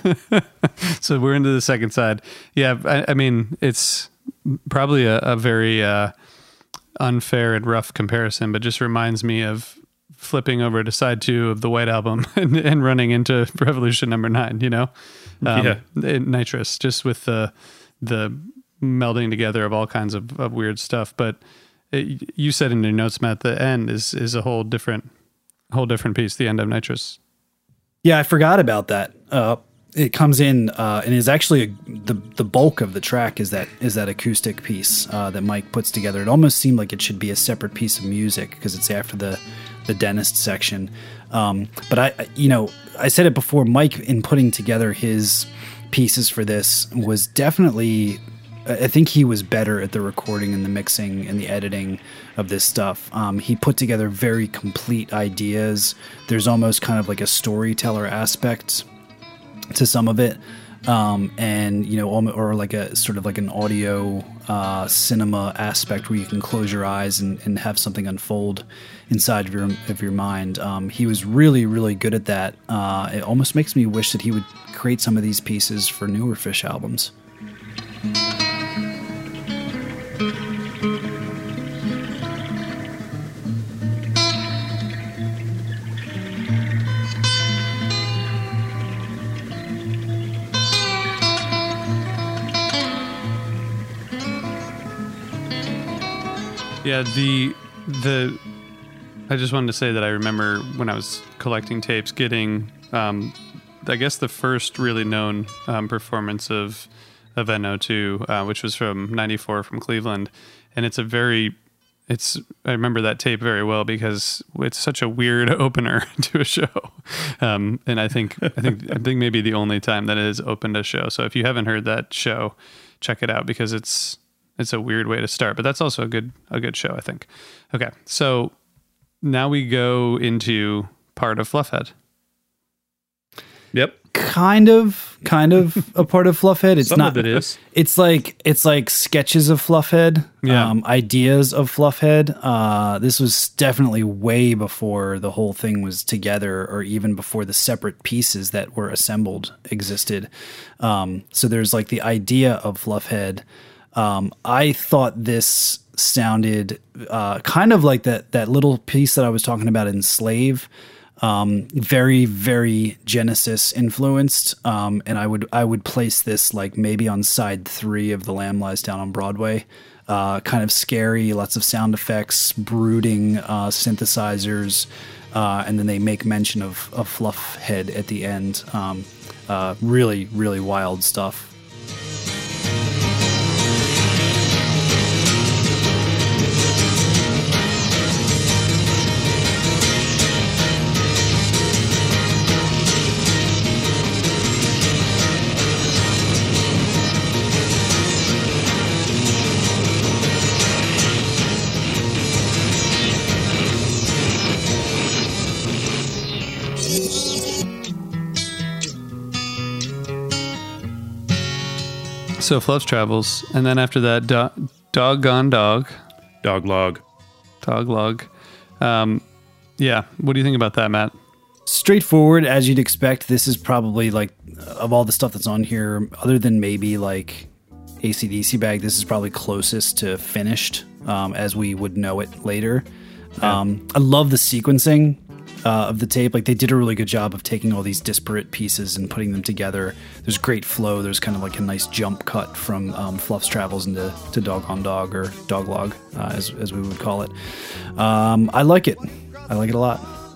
So we're into the second side. Yeah. I, I mean, it's probably a, a very uh, unfair and rough comparison, but just reminds me of flipping over to side two of the White Album and, and running into Revolution number nine, you know, um, yeah. Nitrous, just with the, the melding together of all kinds of, of weird stuff. But it, you said in your notes, Matt, the end is, is a whole different whole different piece, the end of Nitrous. Yeah, I forgot about that. Uh, it comes in uh, and is actually a, the the bulk of the track is that is that acoustic piece uh, that Mike puts together. It almost seemed like it should be a separate piece of music because it's after the the dentist section. Um, but I, you know, I said it before. Mike, in putting together his pieces for this, was definitely. I think he was better at the recording and the mixing and the editing of this stuff. Um, he put together very complete ideas. There's almost kind of like a storyteller aspect to some of it. Um, and, you know, or like a sort of like an audio uh, cinema aspect where you can close your eyes and, and have something unfold inside of your of your mind. Um, he was really, really good at that. Uh, it almost makes me wish that he would create some of these pieces for newer Phish albums. Yeah, the the I just wanted to say that I remember when I was collecting tapes getting um, I guess the first really known um, performance of of N O two, uh, which was from ninety-four from Cleveland, and it's a very it's I remember that tape very well because it's such a weird opener to a show, um, and I think I think I think maybe the only time that it has opened a show. So if you haven't heard that show, check it out because it's it's a weird way to start, but that's also a good a good show, I think. Okay, so now we go into part of Fluffhead. Yep. Kind of, kind of a part of Fluffhead. It's Some not. of it is. It's like it's like sketches of Fluffhead, Yeah. um, ideas of Fluffhead. Uh, this was definitely way before the whole thing was together, or even before the separate pieces that were assembled existed. Um, so there's like the idea of Fluffhead. Um, I thought this sounded uh, kind of like that that little piece that I was talking about in Slave. Um, very, very Genesis influenced. Um, and I would, I would place this like maybe on side three of The Lamb Lies Down on Broadway. Uh, kind of scary, lots of sound effects, brooding, uh, synthesizers. Uh, and then they make mention of, of Fluffhead at the end. Um, uh, really, really wild stuff. So Fluff's Travels, and then after that, do- Doggone Dog. Dog log. Dog Log. Um, yeah, what do you think about that, Matt? Straightforward, as you'd expect. This is probably like, of all the stuff that's on here, other than maybe like A C D C Bag, this is probably closest to finished, um, as we would know it later. Yeah. Um, I love the sequencing uh, of the tape. Like, they did a really good job of taking all these disparate pieces and putting them together. There's great flow. There's kind of like a nice jump cut from um, Fluff's Travels into to Dog on Dog, or Dog Log, uh, as, as we would call it. Um, I like it. I like it a lot.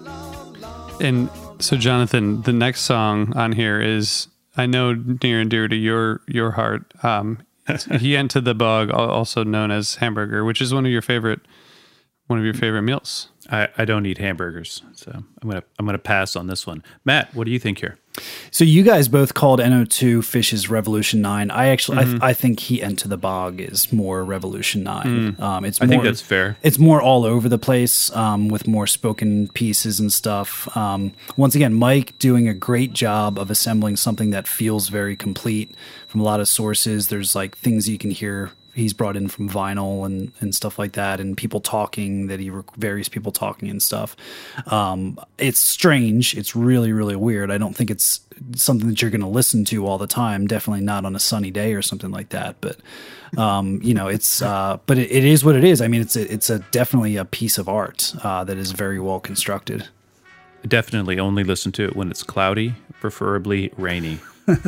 And so, Jonathan, the next song on here is, I know, near and dear to your your heart. Um, He Entered the Bog, also known as Hamburger, which is one of your favorite one of your favorite meals. I, I don't eat hamburgers, so I'm gonna I'm gonna pass on this one. Matt, what do you think here? So you guys both called N O two Phish's Revolution nine. I actually, Mm-hmm. I, I think He Entered the Bog is more Revolution nine. Mm. Um, it's I more, think that's fair. It's more all over the place, um, with more spoken pieces and stuff. Um, once again, Mike doing a great job of assembling something that feels very complete from a lot of sources. There's like things you can hear he's brought in from vinyl and, and stuff like that, and people talking that he rec- various people talking and stuff. Um, it's strange. It's really, really weird. I don't think it's something that you're going to listen to all the time. Definitely not on a sunny day or something like that. But, um, you know, it's, uh, but it, it is what it is. I mean, it's a, it's a definitely a piece of art, uh, that is very well constructed. I definitely only listen to it when it's cloudy, preferably rainy.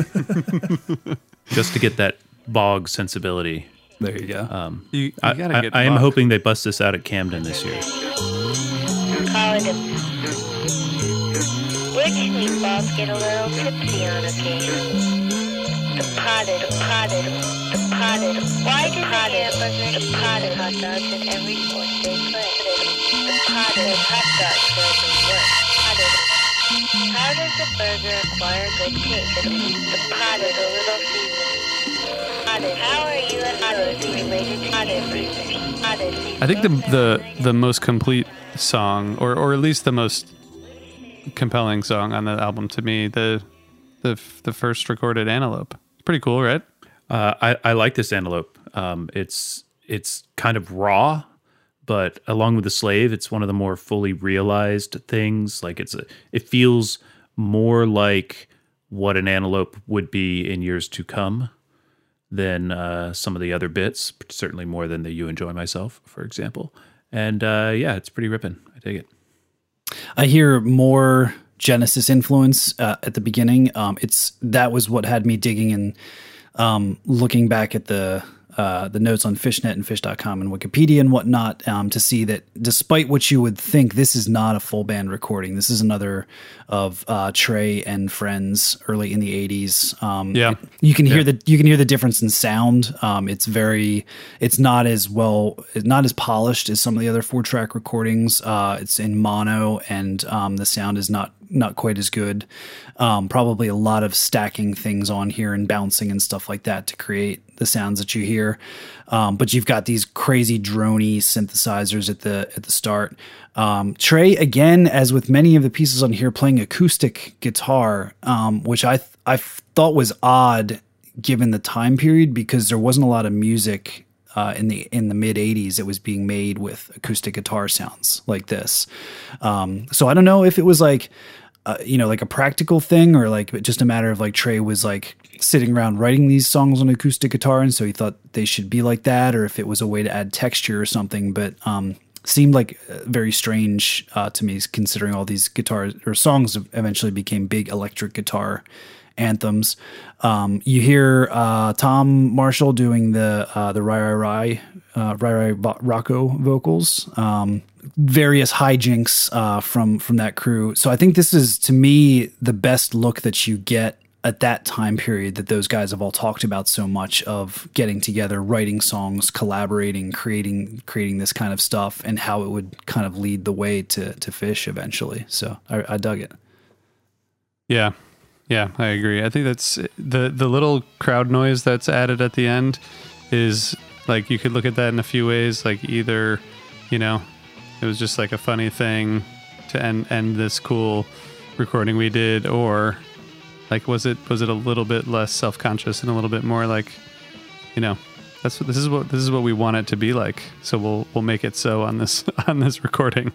Just to get that bog sensibility. There you go. Um, You, you I, gotta I, get I am Bach. hoping they bust this out at Camden this year. Which meatballs get a little tipsy on occasion. The potted, potted, the potted. Why do hamburgers, the potted hot dogs in every sport they play? The potted hot dog version works. Potted. How does a burger acquire good taste? The potted, a little seasoning. Potted. How are you and potted related to potted versus potted? I think the the the most complete song, or or at least the most compelling song on the album to me, the the the first recorded Antelope. It's pretty cool, right? Uh, I I like this Antelope. Um, it's it's kind of raw, but along with the Slave, it's one of the more fully realized things. Like it's a, it feels more like what an Antelope would be in years to come than uh, some of the other bits. Certainly more than the You Enjoy Myself, for example. And uh, yeah, it's pretty ripping. I dig it. I hear more Genesis influence uh, at the beginning. Um, it's that was what had me digging and um, looking back at the uh, the notes on Fishnet and Fish dot com and Wikipedia and whatnot um, to see that despite what you would think, this is not a full band recording. This is another of uh, Trey and friends early in the eighties. Um, Yeah, you can hear yeah. the you can hear the difference in sound. Um, it's very it's not as well not as polished as some of the other four track recordings. Uh, it's in mono and um, the sound is not not quite as good. Um, probably a lot of stacking things on here and bouncing and stuff like that to create the sounds that you hear. Um, but you've got these crazy droney synthesizers at the at the start. Um, Trey, again, as with many of the pieces on here, playing acoustic guitar, um, which I th- I thought was odd given the time period because there wasn't a lot of music uh, in the in the mid eighties that was being made with acoustic guitar sounds like this. Um, so I don't know if it was like. Uh, you know, like a practical thing or like just a matter of like Trey was like sitting around writing these songs on acoustic guitar. And so he thought they should be like that, or if it was a way to add texture or something, but um, seemed like uh, very strange uh, to me considering all these guitars or songs eventually became big electric guitar anthems. Um, you hear uh, Tom Marshall doing the uh, the Rai Rai Rai uh, Rai Rai Rocco vocals. Um, various hijinks uh, from from that crew. So I think this is, to me, the best look that you get at that time period that those guys have all talked about so much, of getting together, writing songs, collaborating, creating creating this kind of stuff, and how it would kind of lead the way to to Fish eventually. So I, I dug it. Yeah. Yeah, I agree. I think that's the the little crowd noise that's added at the end is like, you could look at that in a few ways. Like either, you know, it was just like a funny thing to end end this cool recording we did, or like was it was it a little bit less self-conscious and a little bit more like, you know, that's what this is what this is what we want it to be like. So we'll we'll make it so on this on this recording.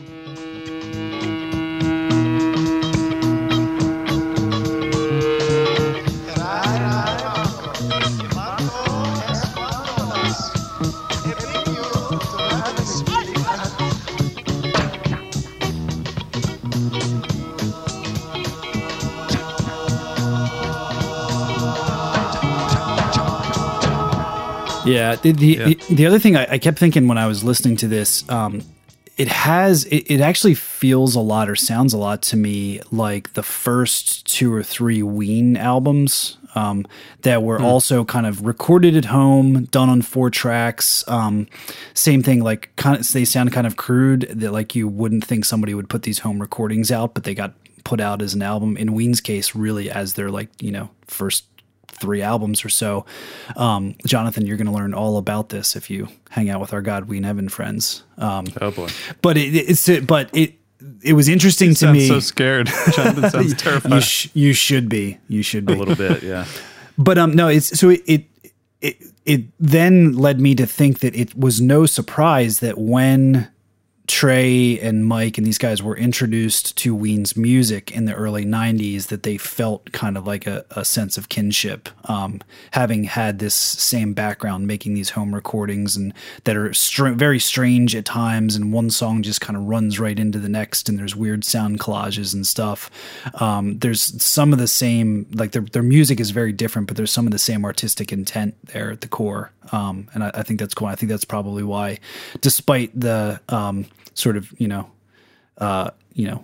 Yeah. The the, Yeah. the, the other thing I, I kept thinking when I was listening to this, um, it has it, it actually feels a lot or sounds a lot to me like the first two or three Ween albums um, that were Hmm. also kind of recorded at home, done on four tracks. Um, same thing, like kind of, they sound kind of crude. That like you wouldn't think somebody would put these home recordings out, but they got put out as an album. In Ween's case, really as their like you know first three albums or so. Um, Jonathan, you're going to learn all about this if you hang out with our God We in Heaven friends. Um, Oh boy. but it, it's but it it was interesting You to sound me. so scared. Jonathan sounds you, terrified. sh- you should be. You should be A little bit, yeah. But um, no, it's so it, it it it then led me to think that it was no surprise that when Trey and Mike and these guys were introduced to Ween's music in the early nineties, that they felt kind of like a, a sense of kinship, um, having had this same background, making these home recordings and that are str- very strange at times. And one song just kind of runs right into the next, and there's weird sound collages and stuff. Um, there's some of the same, like their, their music is very different, but there's some of the same artistic intent there at the core. Um, and I, I think that's cool. I think that's probably why, despite the, um, sort of, you know, uh, you know,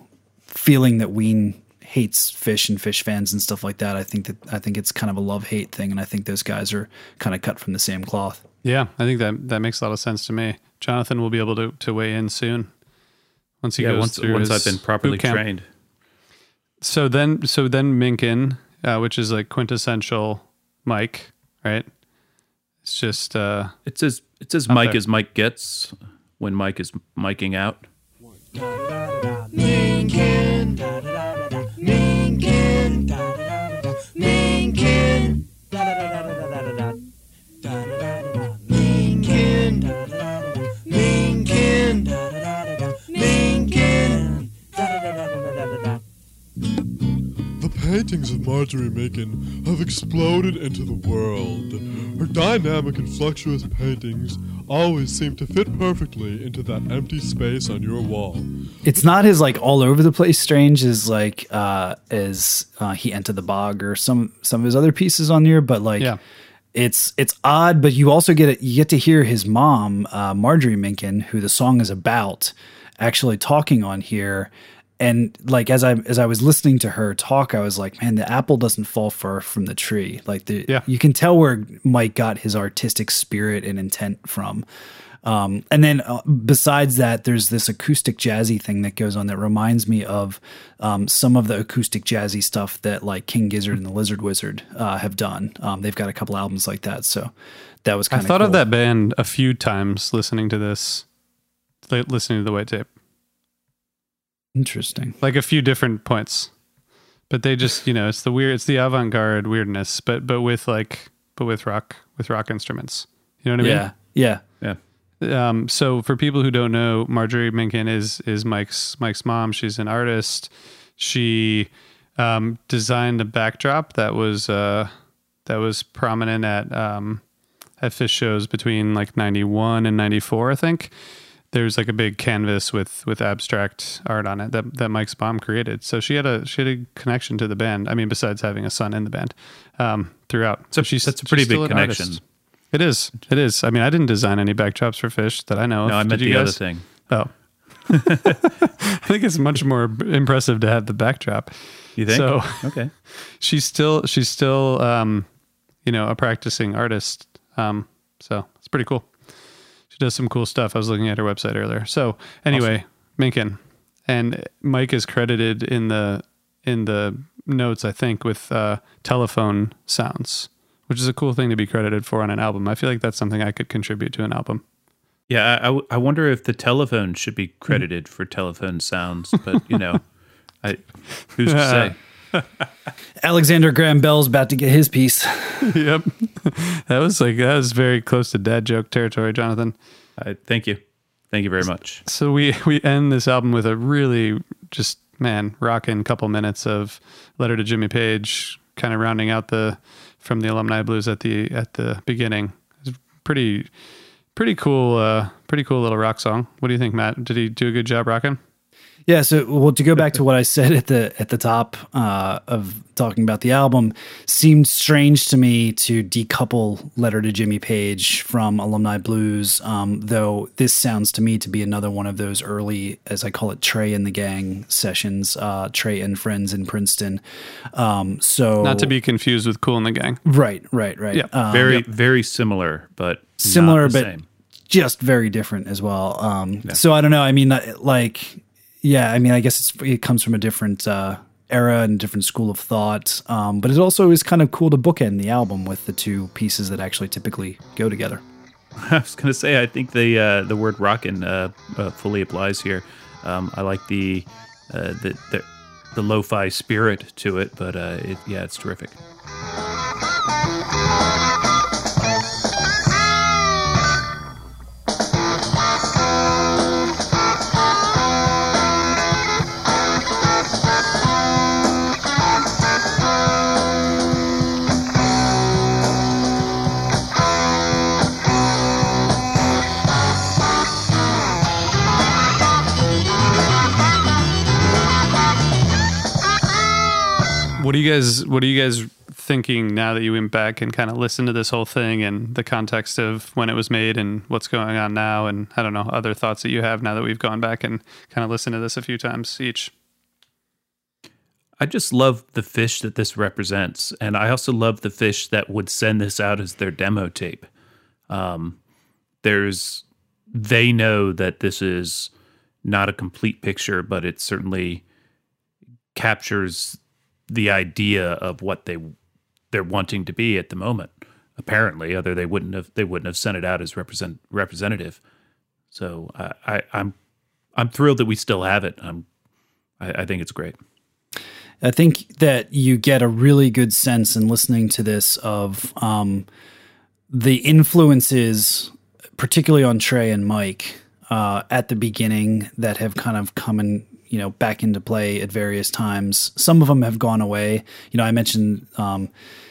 feeling that Ween hates Fish and Fish fans and stuff like that. I think that I think it's kind of a love-hate thing, and I think those guys are kind of cut from the same cloth. Yeah, I think that that makes a lot of sense to me. Jonathan will be able to, to weigh in soon once he yeah, goes once, through once his I've been properly boot camp. trained. So then, so then Minkin, uh, which is like quintessential Mike, right? It's just uh, It's as it's as Up Mike there. as Mike gets when Mike is miking out. Minkin, Minkin, Minkin, Minkin, Minkin, Minkin. The paintings of Marjorie Minkin have exploded into the world. Her dynamic and fluctuous paintings always seem to fit perfectly into that empty space on your wall. It's not as like all over the place strange as like uh as uh, He Entered the Bog or some some of his other pieces on here, but like Yeah. it's it's odd, but you also get it you get to hear his mom, uh, Marjorie Minkin, who the song is about, actually talking on here. And like as I as I was listening to her talk, I was like, man, the apple doesn't fall far from the tree. Like the Yeah. you can tell where Mike got his artistic spirit and intent from. Um, and then uh, besides that, there's this acoustic jazzy thing that goes on that reminds me of um, some of the acoustic jazzy stuff that like King Gizzard and the Lizard Wizard uh, have done. Um, they've got a couple albums like that, so that was I kind of. thought cool. of that band a few times listening to this, li- listening to the White Tape, Interesting. like a few different points. But they just, you know, it's the weird, it's the avant-garde weirdness, but but with like, but with rock, with rock instruments. You know what I mean? Yeah, yeah. Yeah. Um, so for people who don't know, Marjorie Minkin is is Mike's Mike's mom. She's an artist. She um, designed a backdrop that was uh, that was prominent at um, at Fish shows between like ninety-one and ninety-four, I think. There's like a big canvas with with abstract art on it that that Mike's mom created. So she had a she had a connection to the band. I mean, besides having a son in the band um, throughout. So she's that's a pretty she's still big an connection. artist. It is. It is. I mean, I didn't design any backdrops for Fish that I know of. No, I meant Did you the other guys? thing. Oh. I think it's much more impressive to have the backdrop. You think? So Okay. she's still she's still um, you know, a practicing artist. Um, so it's pretty cool. She does some cool stuff. I was looking at her website earlier. So anyway, Minkin. And Mike is credited in the in the notes, I think, with uh, telephone sounds, which is a cool thing to be credited for on an album. I feel like that's something I could contribute to an album. Yeah, I, I- I wonder if the telephone should be credited for telephone sounds, but you know, I who's to say? Alexander Graham Bell's about to get his piece. Yep. That was like, that was very close to dad joke territory, Jonathan. I, thank you, thank you very much. So we, we end this album with a really just, man, rocking couple minutes of Letter to Jimmy Page, kind of rounding out the, from the Alumni Blues at the, at the beginning. It's pretty, pretty cool, uh, pretty cool little rock song. What do you think, Matt? Did he do a good job rocking? Yeah, so well, to go back to what I said at the at the top uh, of talking about the album, seemed strange to me to decouple Letter to Jimmy Page from Alumni Blues, um, though this sounds to me to be another one of those early, as I call it, Trey and the Gang sessions, uh, Trey and Friends in Princeton. Um, so Not to be confused with Cool and the Gang. right, right, right. Yeah, Um, Very, very similar, but similar, not the but same. just very different as well. Um, So I don't know. I mean, like, yeah, I mean, I guess it's, it comes from a different uh, era and different school of thought. Um, but it also is kind of cool to bookend the album with the two pieces that actually typically go together. I was going to say, I think the uh, the word "rockin" uh, uh, fully applies here. Um, I like the, uh, the the the lo-fi spirit to it, but uh, it, yeah, it's terrific. What do you guys what are you guys thinking now that you went back and kind of listened to this whole thing and the context of when it was made and what's going on now, and I don't know, other thoughts that you have now that we've gone back and kind of listened to this a few times each? I just love the fish that this represents, and I also love the fish that would send this out as their demo tape. Um, there's, they know that this is not a complete picture, but it certainly captures the idea of what they they're wanting to be at the moment. Apparently, other they wouldn't have they wouldn't have sent it out as represent representative. So I, I, I'm I'm thrilled that we still have it. I'm I, I think it's great. I think that you get a really good sense in listening to this of um, the influences, particularly on Trey and Mike, uh, at the beginning that have kind of come in, you know, back into play at various times. Some of them have gone away. You know, I mentioned um,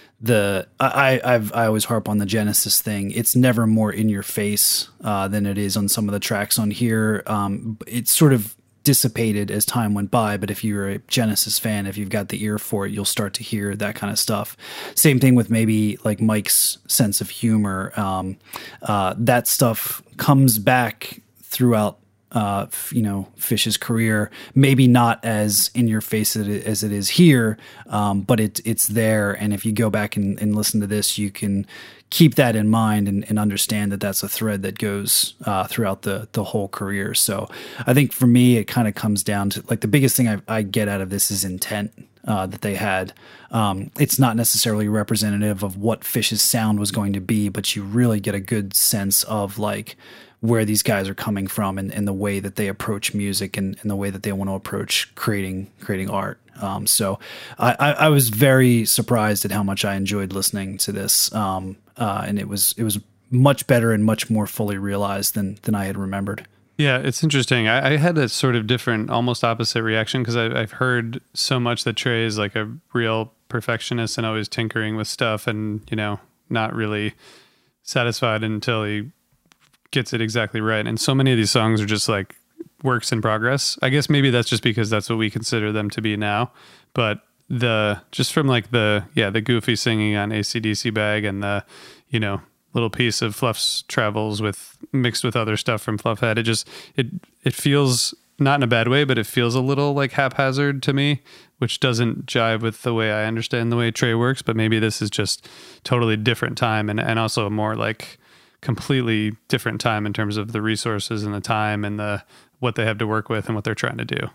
the I I've I always harp on the Genesis thing. It's never more in your face uh, than it is on some of the tracks on here. Um, it's sort of dissipated as time went by, but if you're a Genesis fan, if you've got the ear for it, you'll start to hear that kind of stuff. Same thing with maybe like Mike's sense of humor. Um, uh, that stuff comes back throughout uh, you know, Fish's career, maybe not as in your face as it is here, um, but it, it's there. And if you go back and, and listen to this, you can keep that in mind and, and understand that that's a thread that goes uh, throughout the the whole career. So I think for me, it kind of comes down to like the biggest thing I, I get out of this is intent uh, that they had. Um, it's not necessarily representative of what Fish's sound was going to be, but you really get a good sense of like where these guys are coming from and, and the way that they approach music and, and the way that they want to approach creating creating art. Um, so I, I, I was very surprised at how much I enjoyed listening to this. Um, uh, and it was it was much better and much more fully realized than than I had remembered. Yeah, it's interesting. I, I had a sort of different, almost opposite reaction because I've heard so much that Trey is like a real perfectionist and always tinkering with stuff and, you know, not really satisfied until he gets it exactly right. And so many of these songs are just like works in progress. I guess maybe that's just because that's what we consider them to be now. But the, just from like the, yeah, the goofy singing on A C D C Bag and the, you know, little piece of Fluff's Travels with mixed with other stuff from Fluffhead, it just, it, it feels not in a bad way, but it feels a little like haphazard to me, which doesn't jive with the way I understand the way Trey works. But maybe this is just totally different time and, and also more like, completely different time in terms of the resources and the time and the what they have to work with and what they're trying to do.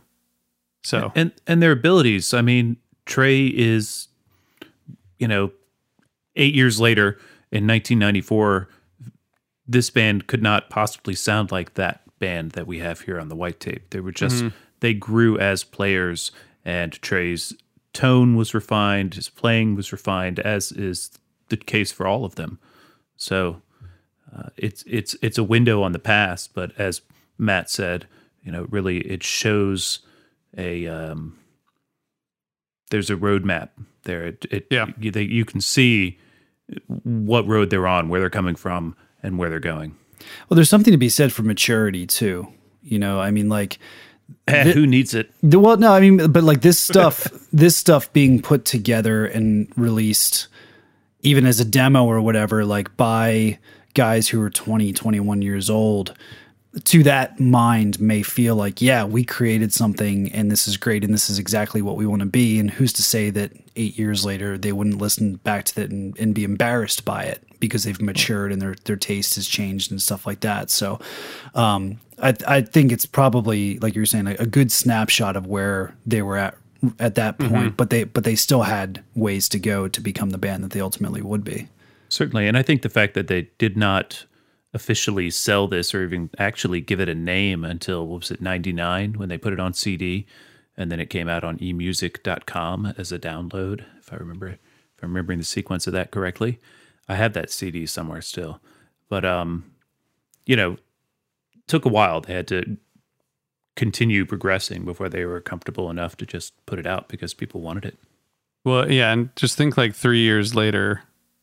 So and and their abilities. I mean, Trey is, you know, eight years later in nineteen ninety-four, this band could not possibly sound like that band that we have here on the white tape. They were just mm-hmm. they grew as players, and Trey's tone was refined, his playing was refined, as is the case for all of them. So Uh, it's it's it's a window on the past, but as Matt said, you know, really it shows a um, there's a roadmap there. It, it yeah, you, they, you can see what road they're on, where they're coming from, and where they're going. Well, there's something to be said for maturity too. You know, I mean, like th- who needs it? The, well, no, I mean, but like this stuff, this stuff being put together and released, even as a demo or whatever, like by guys who are twenty, twenty-one years old, to that mind may feel like, yeah, we created something and this is great and this is exactly what we want to be. And who's to say that eight years later they wouldn't listen back to it and, and be embarrassed by it because they've matured and their, their taste has changed and stuff like that. So um, I, I think it's probably, like you were saying, a, a good snapshot of where they were at at that point, mm-hmm. but they but they still had ways to go to become the band that they ultimately would be. Certainly, and I think the fact that they did not officially sell this or even actually give it a name until, what was it, ninety-nine, when they put it on C D, and then it came out on e music dot com as a download, if I remember, if I'm remembering the sequence of that correctly. I have that C D somewhere still. But, um, you know, it took a while. They had to continue progressing before they were comfortable enough to just put it out because people wanted it. Well, yeah, and just think like three years later,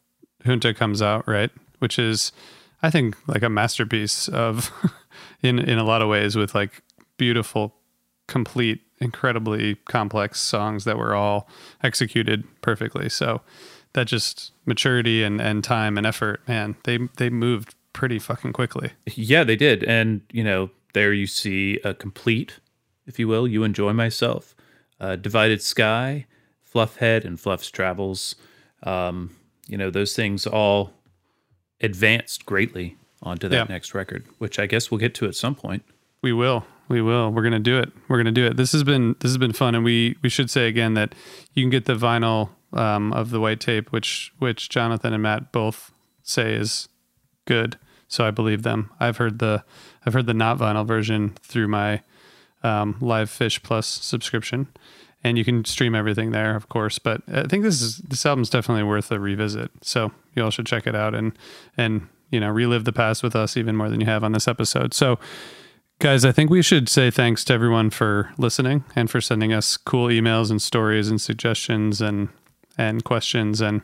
Junta comes out, right? Which is, I think, like a masterpiece of, in in a lot of ways, with like beautiful, complete, incredibly complex songs that were all executed perfectly. So that just maturity and, and time and effort, man, they they moved pretty fucking quickly. Yeah, they did. And, you know, there you see a complete, if you will, You Enjoy Myself. uh, Divided Sky, Fluffhead, and Fluff's Travels. Um, you know, those things all advanced greatly onto that Yeah. next record, which I guess we'll get to at some point. We will. We will. We're gonna do it. We're gonna do it. This has been this has been fun, and we we should say again that you can get the vinyl um, of the White Tape, which which Jonathan and Matt both say is good. So I believe them. I've heard the I've heard the not vinyl version through my um, Live Fish Plus subscription, and you can stream everything there, of course. But I think this is this album's definitely worth a revisit. So you all should check it out and and you know relive the past with us even more than you have on this episode. So. Guys, I think we should say thanks to everyone for listening and for sending us cool emails and stories and suggestions and and questions and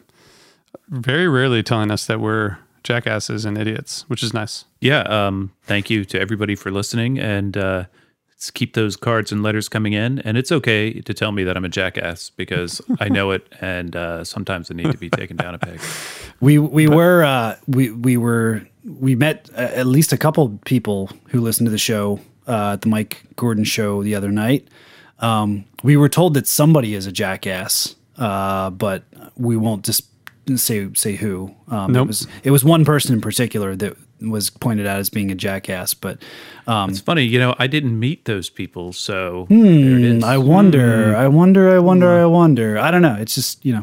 very rarely telling us that we're jackasses and idiots, which is nice. Yeah, um, thank you to everybody for listening, and uh, let's keep those cards and letters coming in. And it's okay to tell me that I'm a jackass because I know it, and uh, sometimes I need to be taken down a peg. We we but, were uh, we we were we met uh, at least a couple people who listened to the show uh, at the Mike Gordon show the other night. Um, we were told that somebody is a jackass, uh, but we won't just say say who. Um, nope. It was it was one person in particular that was pointed out as being a jackass. But um, it's funny, you know, I didn't meet those people, so hmm, there it is. I wonder, hmm. I wonder, I wonder, hmm. I wonder. I don't know. It's just you know.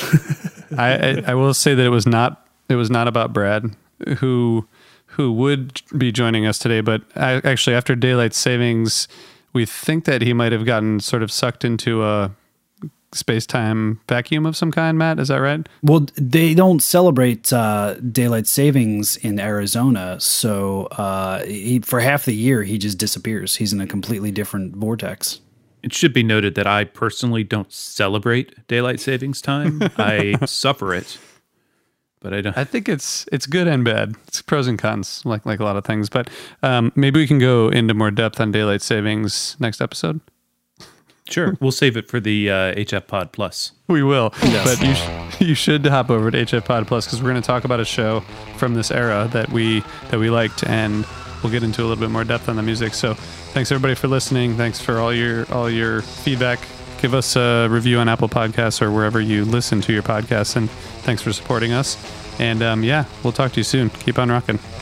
I, I, I will say that it was not it was not about Brad, who who would be joining us today. But I, actually, after daylight savings, we think that he might have gotten sort of sucked into a space-time vacuum of some kind. Matt, is that right? Well, they don't celebrate uh, daylight savings in Arizona, so uh, he, for half the year he just disappears. He's in a completely different vortex. It should be noted that I personally don't celebrate daylight savings time. I suffer it, but I don't. I think it's it's good and bad. It's pros and cons, like like a lot of things. But um, maybe we can go into more depth on daylight savings next episode. Sure, we'll save it for the uh, H F Pod Plus. We will, yes. But you sh- you should hop over to H F Pod Plus because we're going to talk about a show from this era that we that we liked, and we'll get into a little bit more depth on the music. So thanks everybody for listening. Thanks for all your all your feedback. Give us a review on Apple Podcasts or wherever you listen to your podcasts, and thanks for supporting us. And um, yeah, we'll talk to you soon. Keep on rocking.